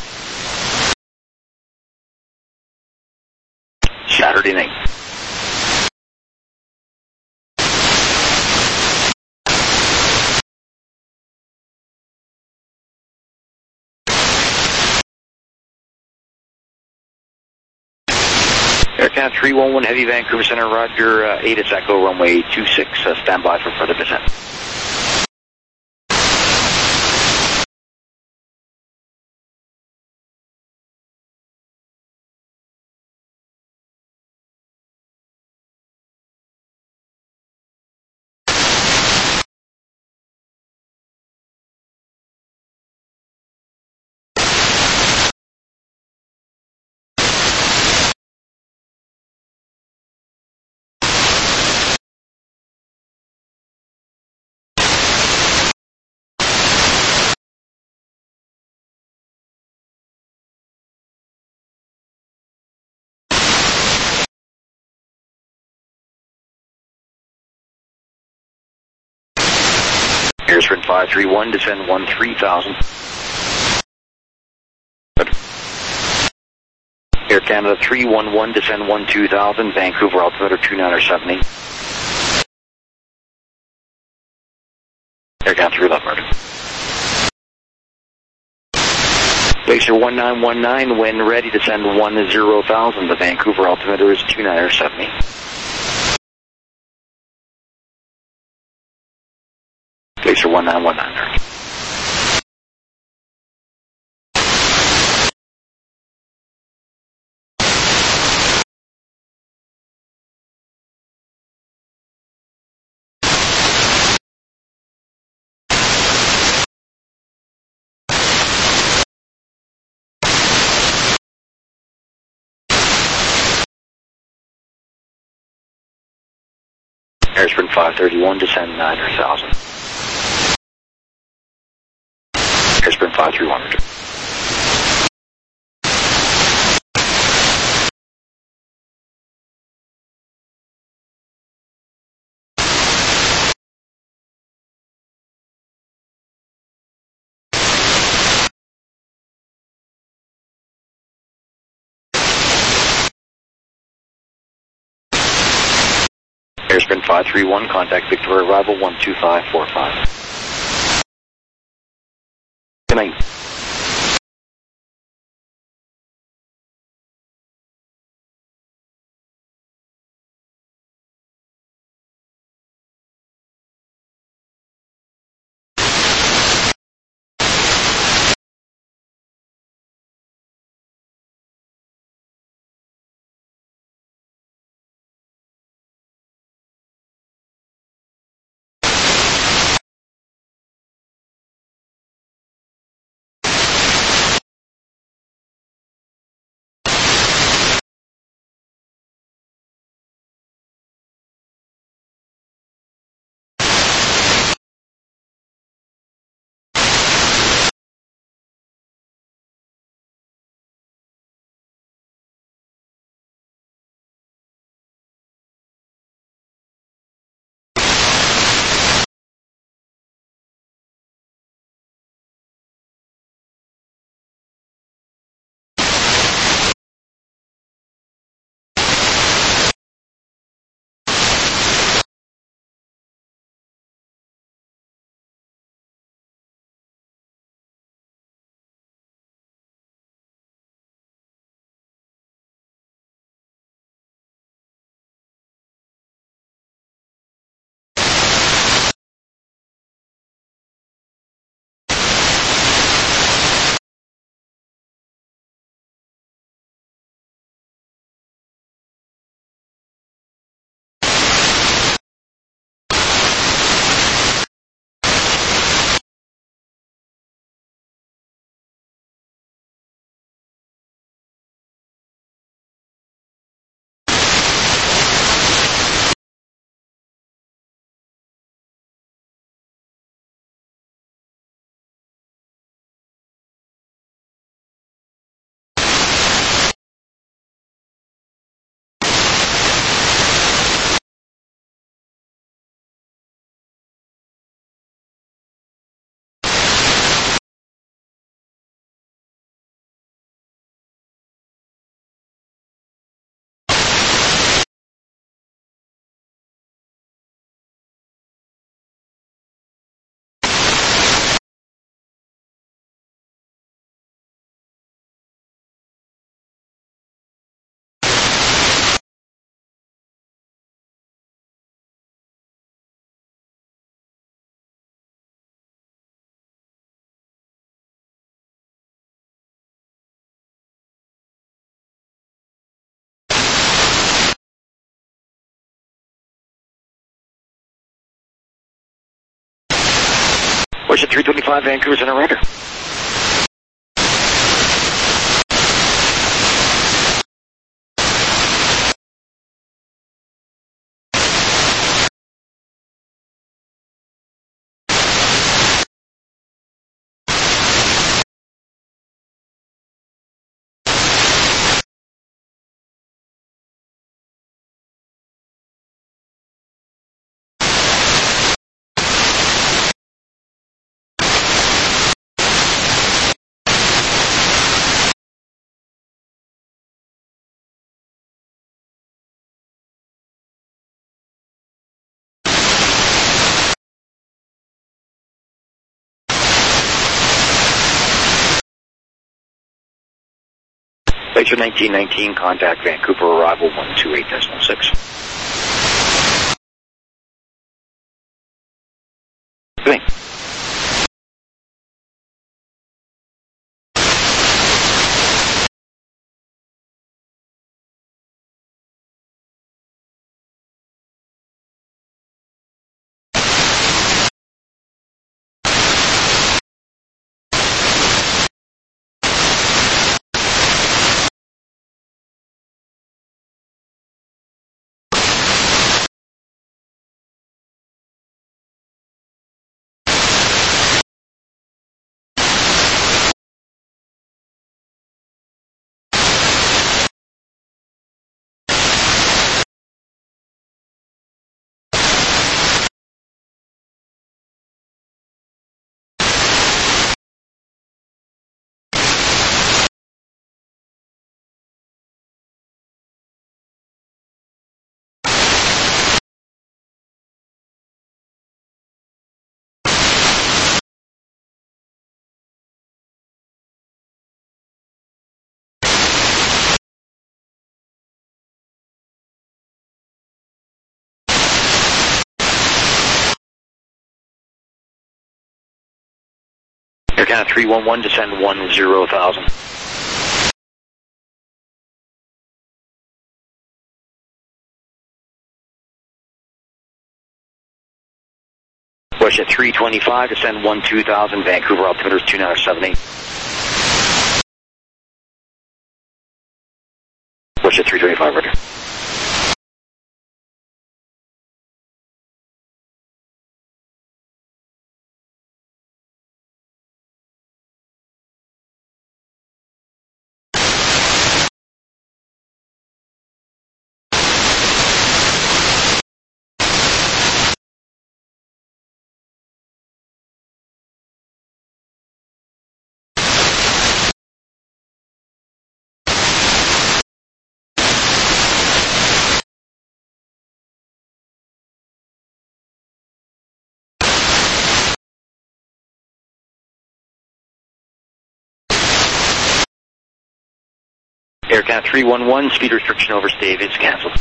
Saturday night. Air Canada 311 Heavy Vancouver Center, roger, 8 is Echo, runway 26, stand by for further descent. Airsprint 531, descend 13,000. Air Canada 311, descend 12,000, Vancouver altimeter 2970. Air Canada 311, Glacier 1919, when ready, descend 10,000, the Vancouver altimeter is 2970. Glacier 1919. Airsprint 531, descend 9,000. Airsprint 531. Airsprint 531, contact Victoria arrival 12545. Good night. Wish at 325 Vancouver's in a rudder. Glacier 1919, contact Vancouver arrival 128.6. Good. Air Canada 311, descend 10,000. Wish at 325, descend 12,000, Vancouver altimeter is 2978. Wish at 325, roger. Air Canada 311, speed restriction overstayed is cancelled.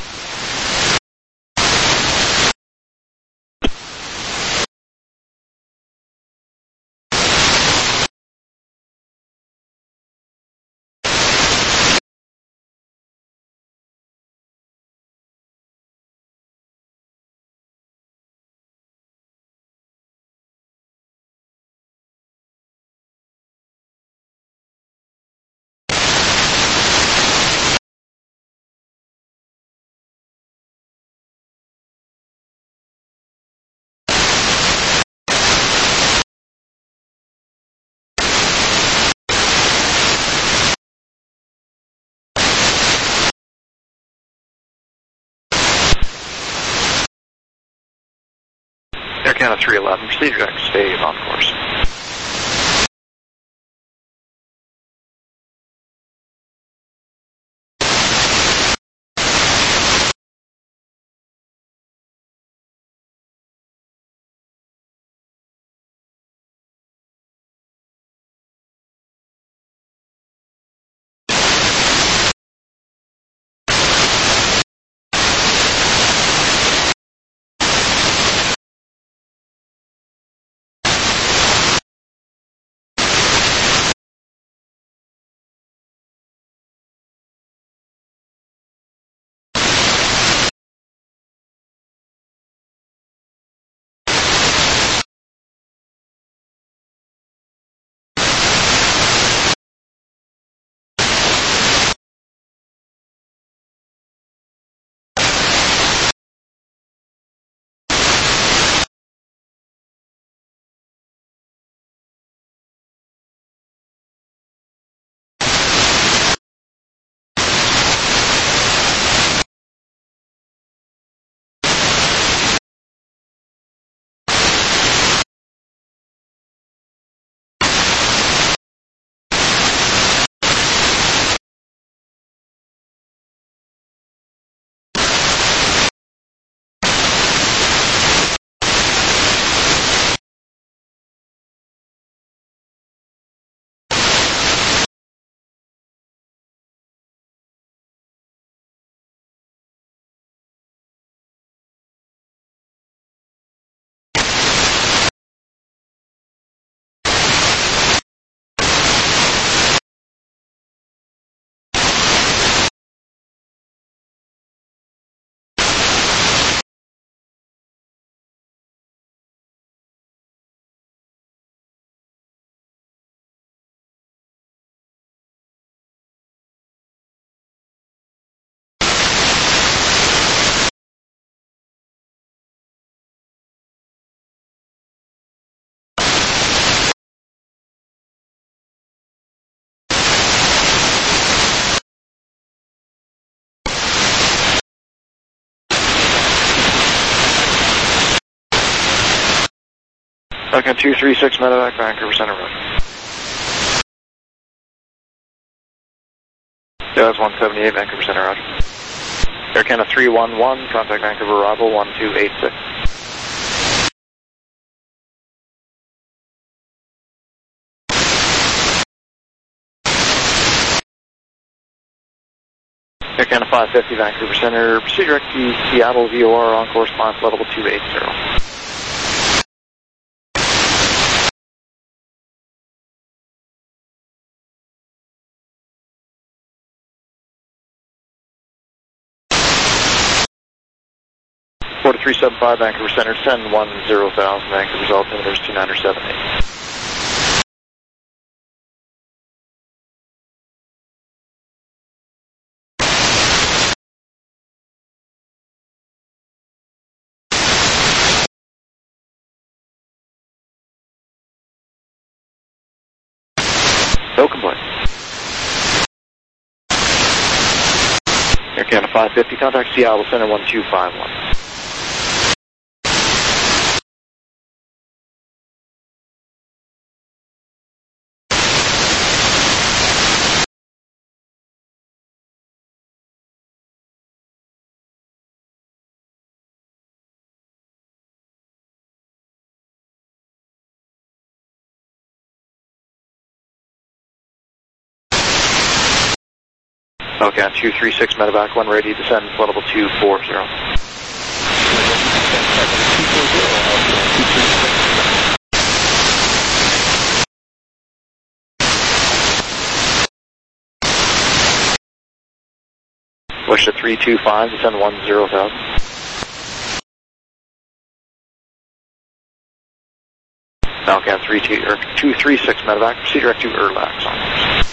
Air Canada 311, proceed direct, stay on course. Okay, 236 Medevac, Vancouver Center Road. Yeah, that's 178, Vancouver Center, roger. Air Canada 311, contact Vancouver arrival 1286. Air Canada 550, Vancouver Center, proceed direct to Seattle VOR on course, climb level 280. Quarter 375, Vancouver Center, send 10,000, Vancouver's altimeter is 2978. No complaints. Air Canada 550, contact Seattle Center 1251. Okay, 236 Medevac, 1 ready, descend, level 240. Wish to 325, descend 10,000. Falcon 236 Medevac, proceed direct to Erlax on course.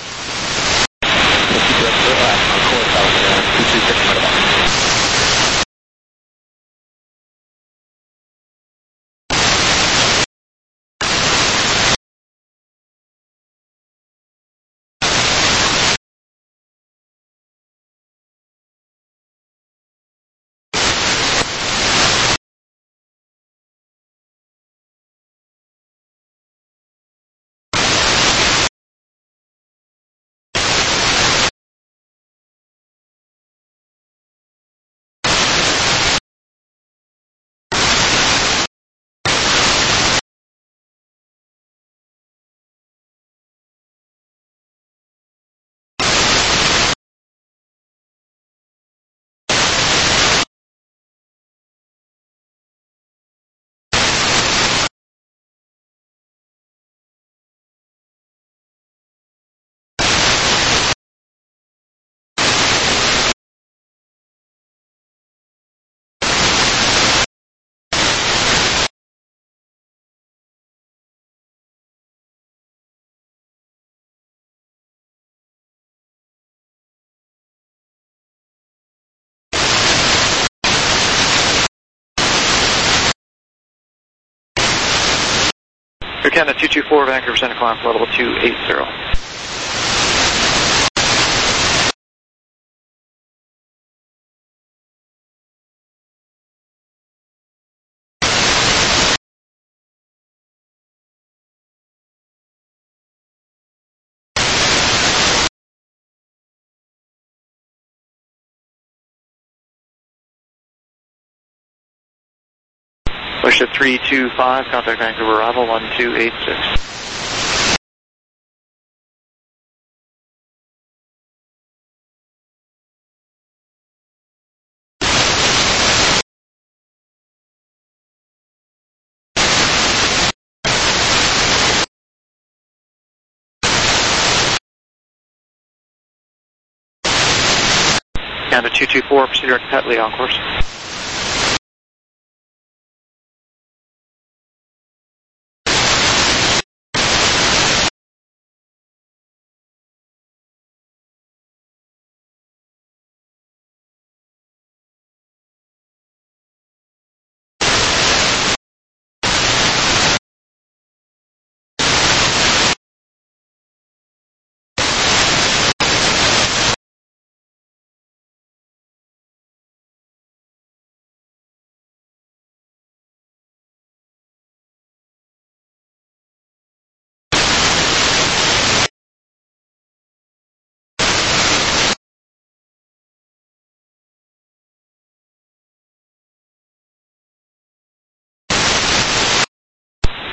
Air Canada 224, Vancouver Center, climb level 280. Wish at 325, contact Vancouver arrival 1286. Canada 224, proceed direct to Petley on course.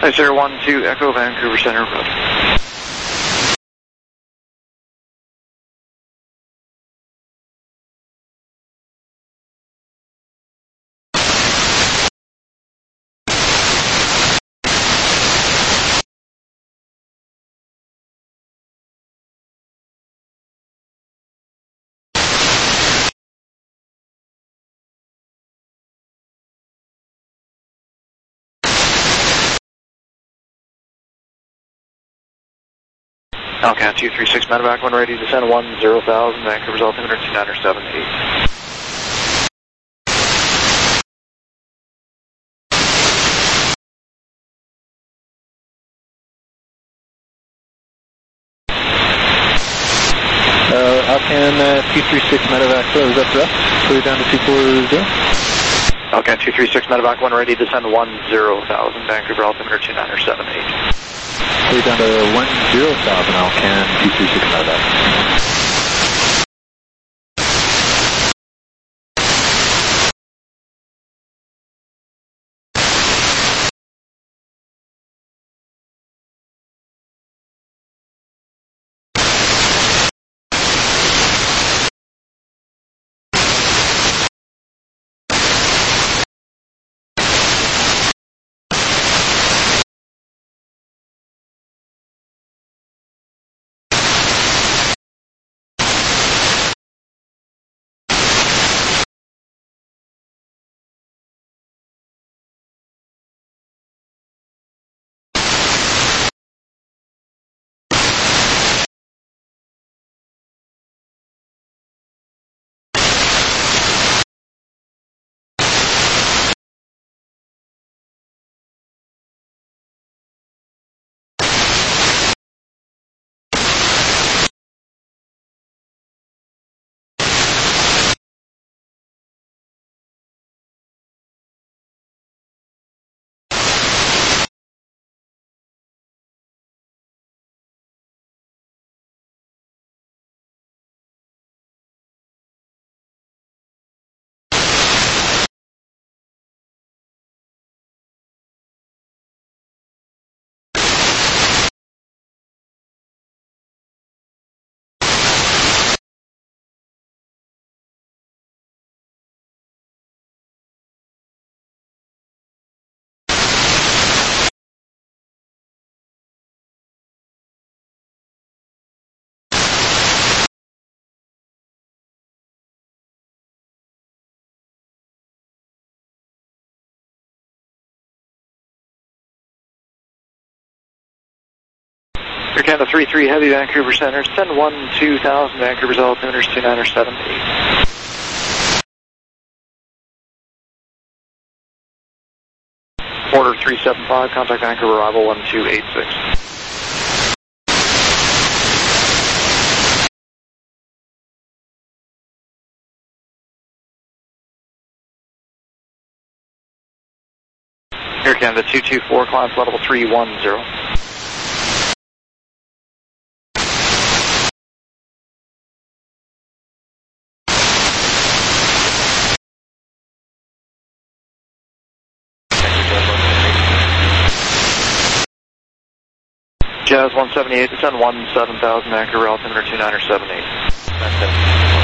Nice Air 12 Echo Vancouver Center. Alcan 236 medevac, when ready, descend 10,000, Vancouver's altimeter 2978. Alcan 236 medevac, is that correct? Clear down to 240. Alcan 236 medevac, when ready, descend 10,000, Vancouver altimeter 2978. Clear down to 10,000, Alcan 236 medevac. Air Canada 33 Heavy Vancouver Center, send 12,000, Vancouver's altimeter is 2978. Order 375, contact Vancouver arrival 1286. Air Canada 224, climb level 310. Jazz 178, descend 17,000, Vancouver altimeter 2978.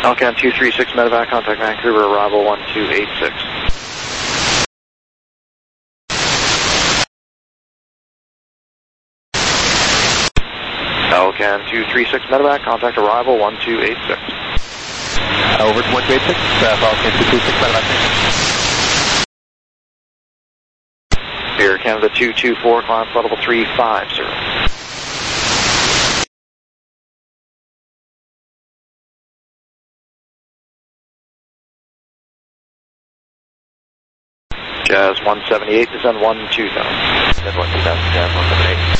Alcan 236 medevac, contact Vancouver, arrival 1286. Alcan 236 medevac, contact arrival 1286. Over to 1286, Falcon 236 medevac. Air Canada 224, climb flight level 350. Jazz 178, descend 12000. Descend 12000, Jazz 178.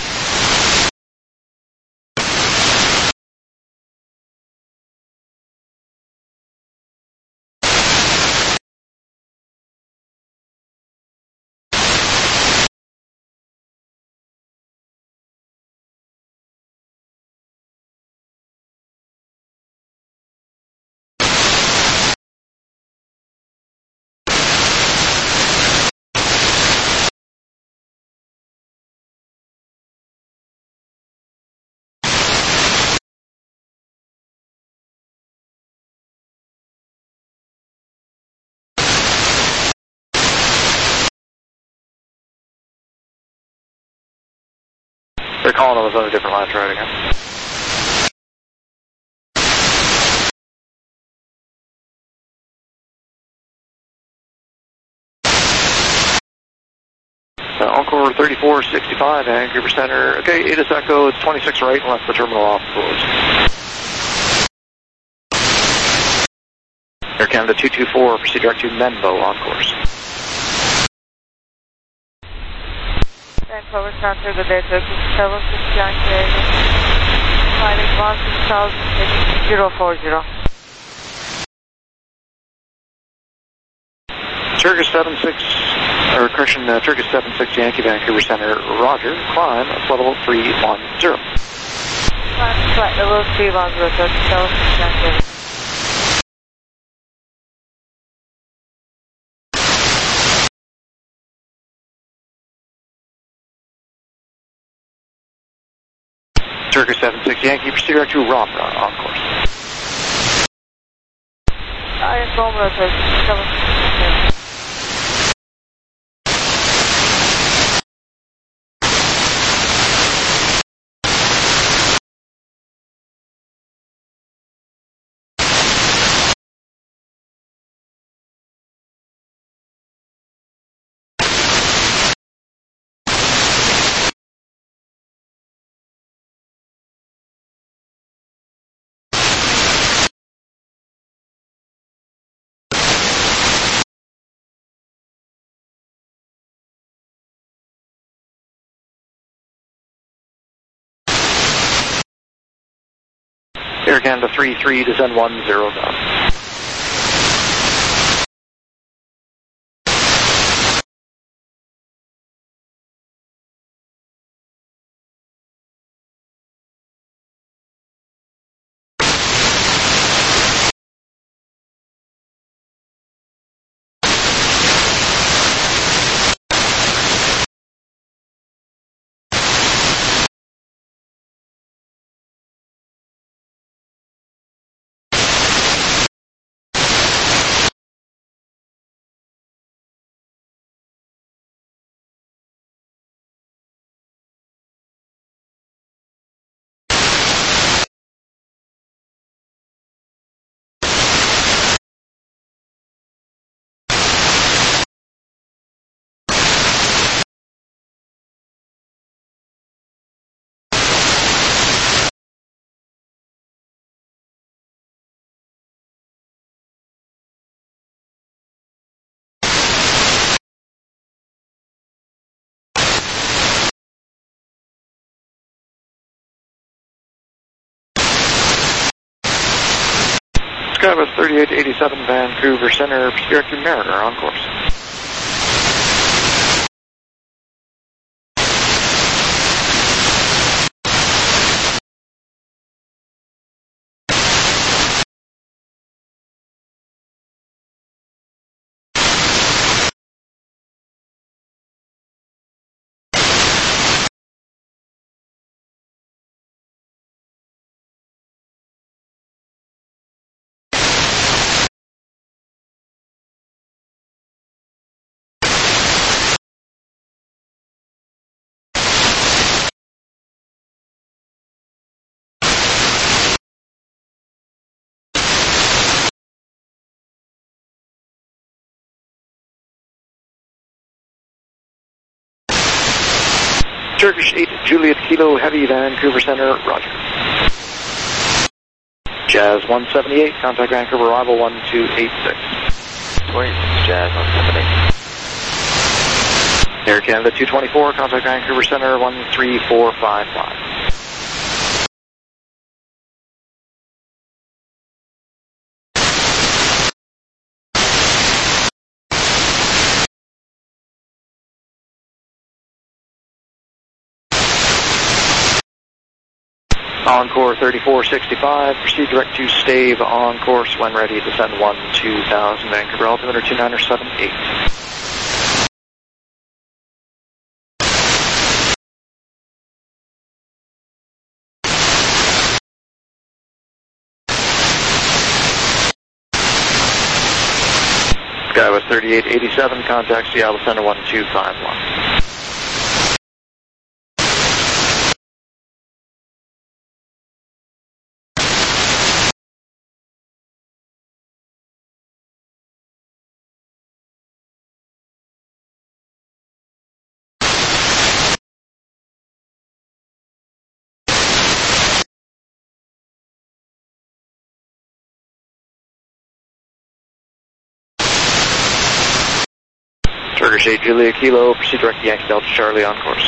They're calling on us on a different line, try it again. Encore 3465, Vancouver Center. Okay, ATIS Echo, it's 26 right and left the terminal off closed. Air Canada 224, proceed direct to Menbo on course. Vancouver Center, good day, Turkish 76 Yankee, climbing 16040. Turkish 76, or correction, Turkish 76 Yankee, Vancouver Center, roger, climb, flight level 310. Climb flight level 310, Turkish 76 Yankee. Turkish 76 Yankee, proceed direct to Romra on course. I am Romra, Turkish 76 Yankee. Air Canada 33, descend 100. Skywest 3887 Vancouver Center, proceed direct to Mariner on course. Turkish 8 Juliet Kilo Heavy, Vancouver Center, roger. Jazz 178, contact Vancouver, arrival 1286. 26 Jazz 178. Air Canada 224, contact Vancouver Center 13455. Encore 3465, proceed direct to Stave on course when ready, descend 2000, Vancouver altimeter 2978. Skywest 3887, contact Seattle Center 1251. Turkish 8 Juliet Kilo, proceed direct to Yankee Delta Charlie on course.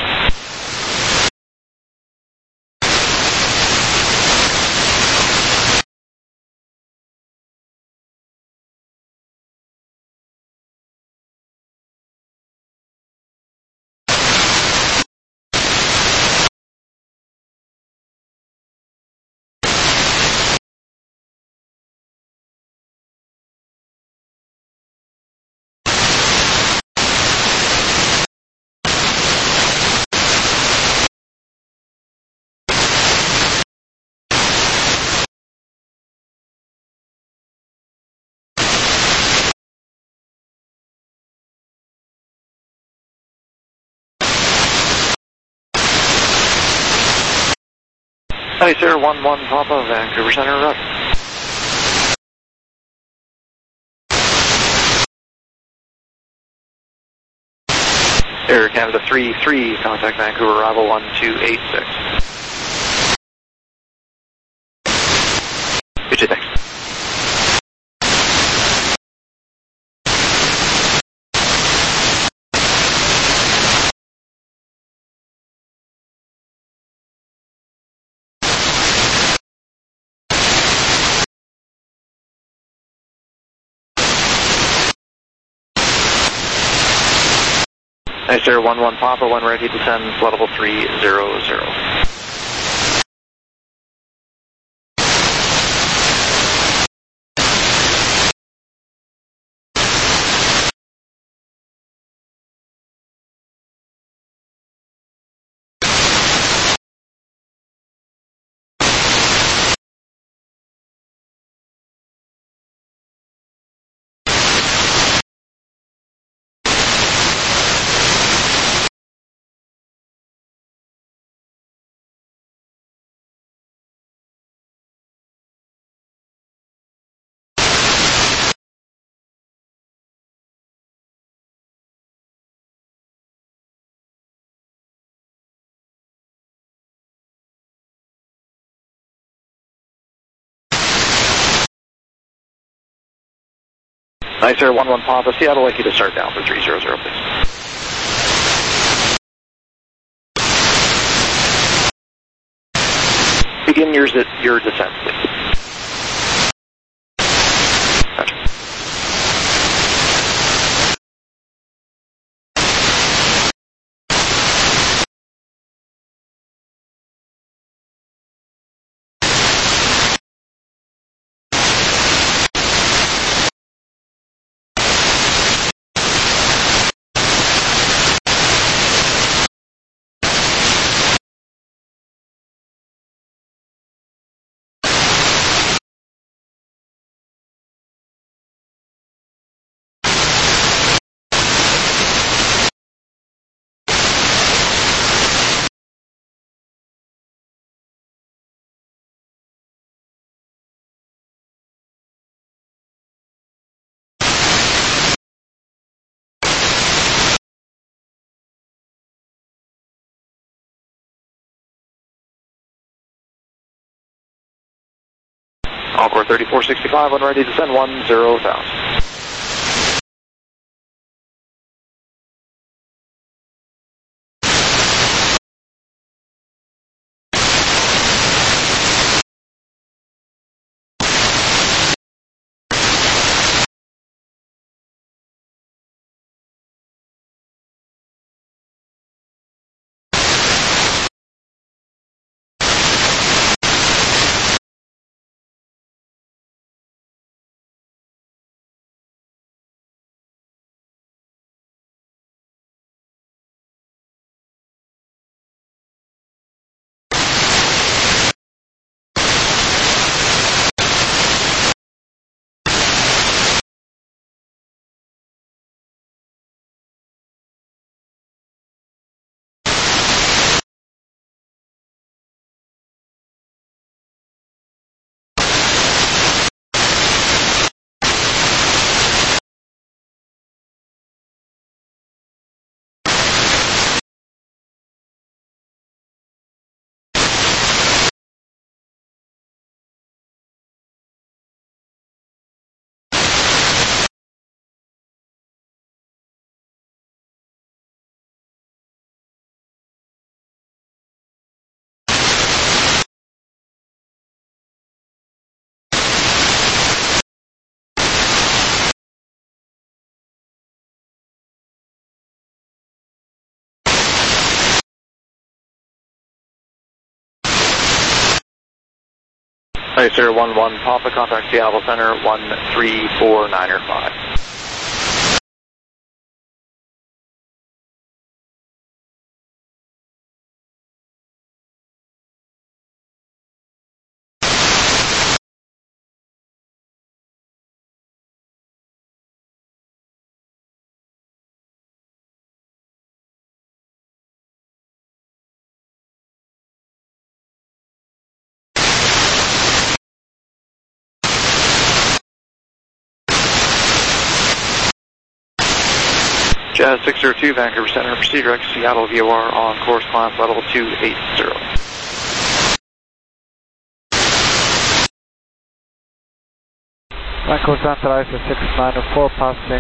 Nice Air 11 Papa, Vancouver Center, roger. Air Canada 33, contact Vancouver, arrival 1286. Good day, thanks. Nice Air 11 Papa, when ready, descend flight level 300. Nice Air 11 Papa, Seattle, like you to start down for 300, please. Begin your descent, please. Gotcha. Encore 3465 when ready to send 10,000. Hi, sir, 11 Papa, contact Seattle Center, 13495. Jazz 602, Vancouver Center, proceed direct to Seattle VOR on course climb level 280. Vancouver Center, ISO 694, passing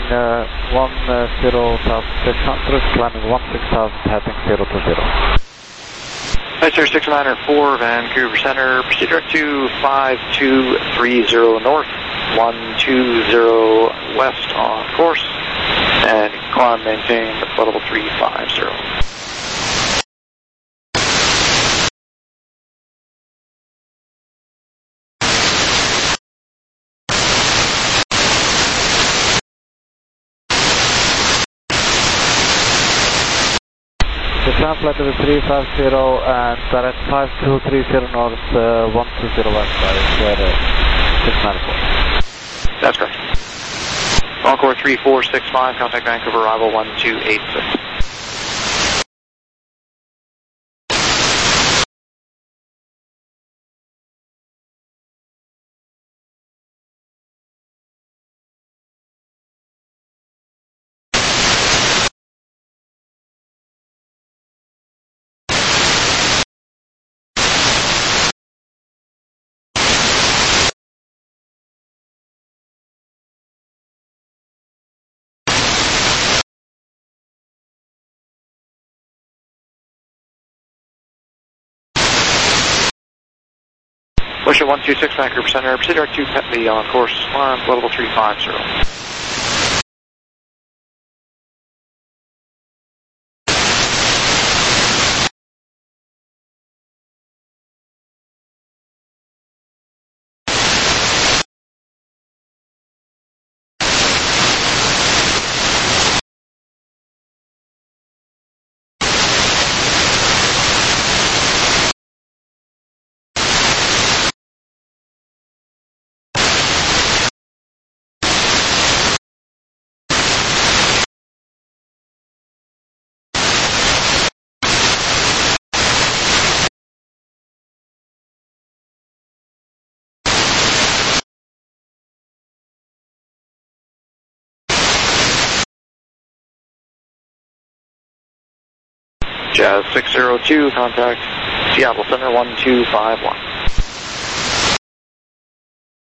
10,600, climbing 16,000, heading 0 to 0. Hi, sir, 694, Vancouver Center, proceed direct to 5230 north, 120 west on course, and climb maintain level 350. Descent flight level 350 and direct 5230 north, 120 west, square 694. That's correct. Encore 3465, contact Vancouver, arrival 1286. Busher 126, Vancouver Center, proceed direct to Petley on course climb level 350. Jazz 602, contact Seattle Center 1251.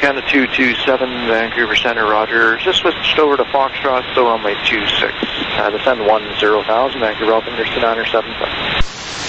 Canada 227, Vancouver Center, roger. Just switched over to Foxtrot, still runway 26. Descend 10,000, Vancouver altimeter 2977.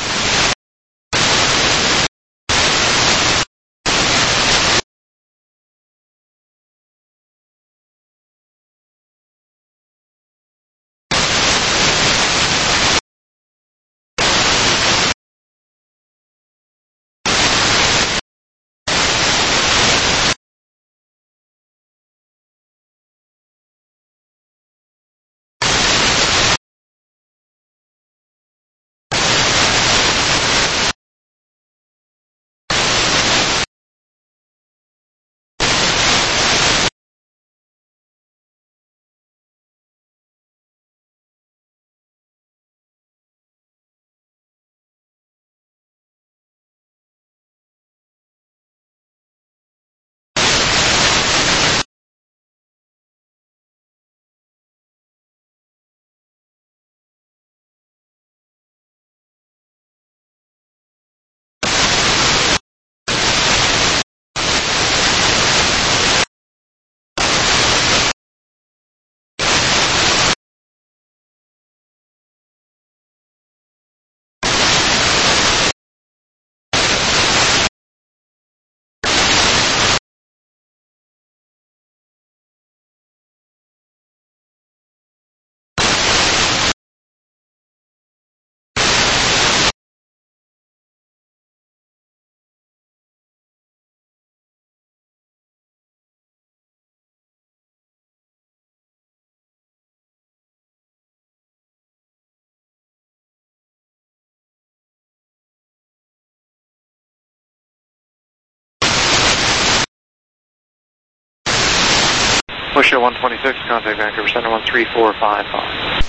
Pusher 126, contact Vancouver Center 13455.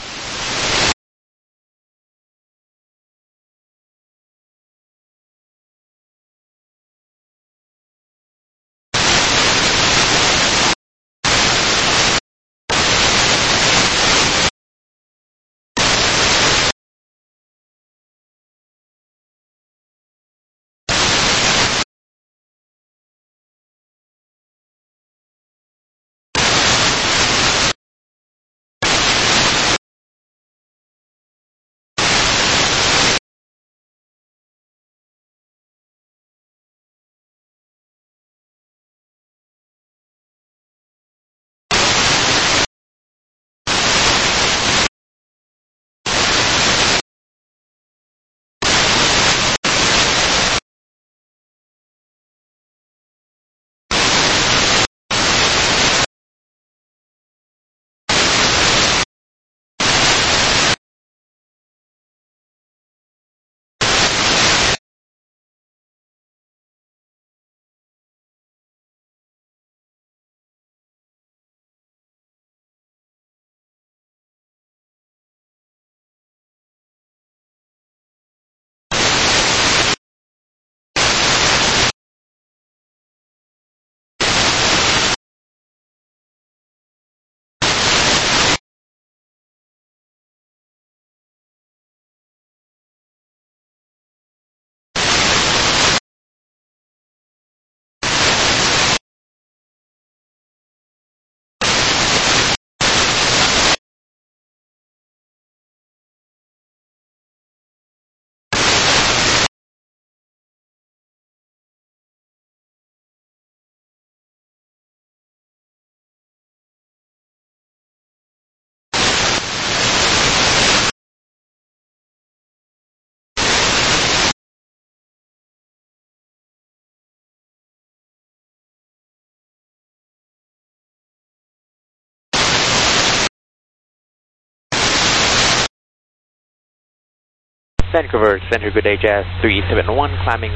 Vancouver Center, good day, Jazz 371, climbing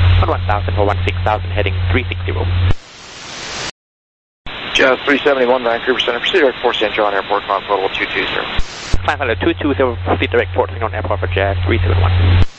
1000 for 16,000, heading 360. Jazz 371, Vancouver Center, proceed direct Port St. John Airport, climb level 220. Climb level 220, proceed direct Port St. John Airport for Jazz 371.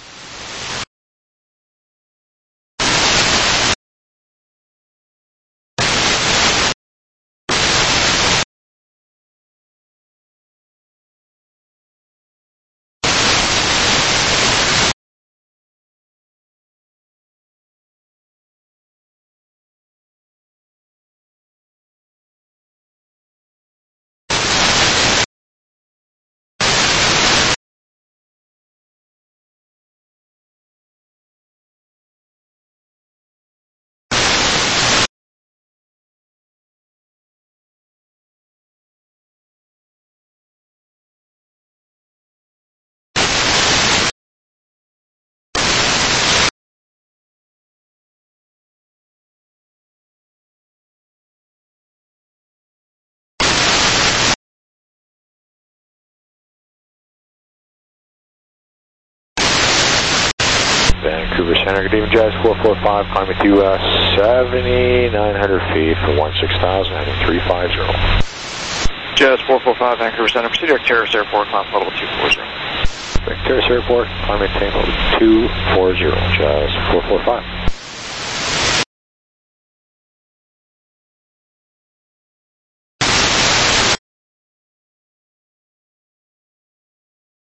Vancouver Center. Good evening, Jazz 445, climbing to 7,900 feet for 16,000, heading 350. Jazz 445, Vancouver Center. Proceed to Terrace Airport, climb level 240. Terrace Airport, climbing tango 240, Jazz 445.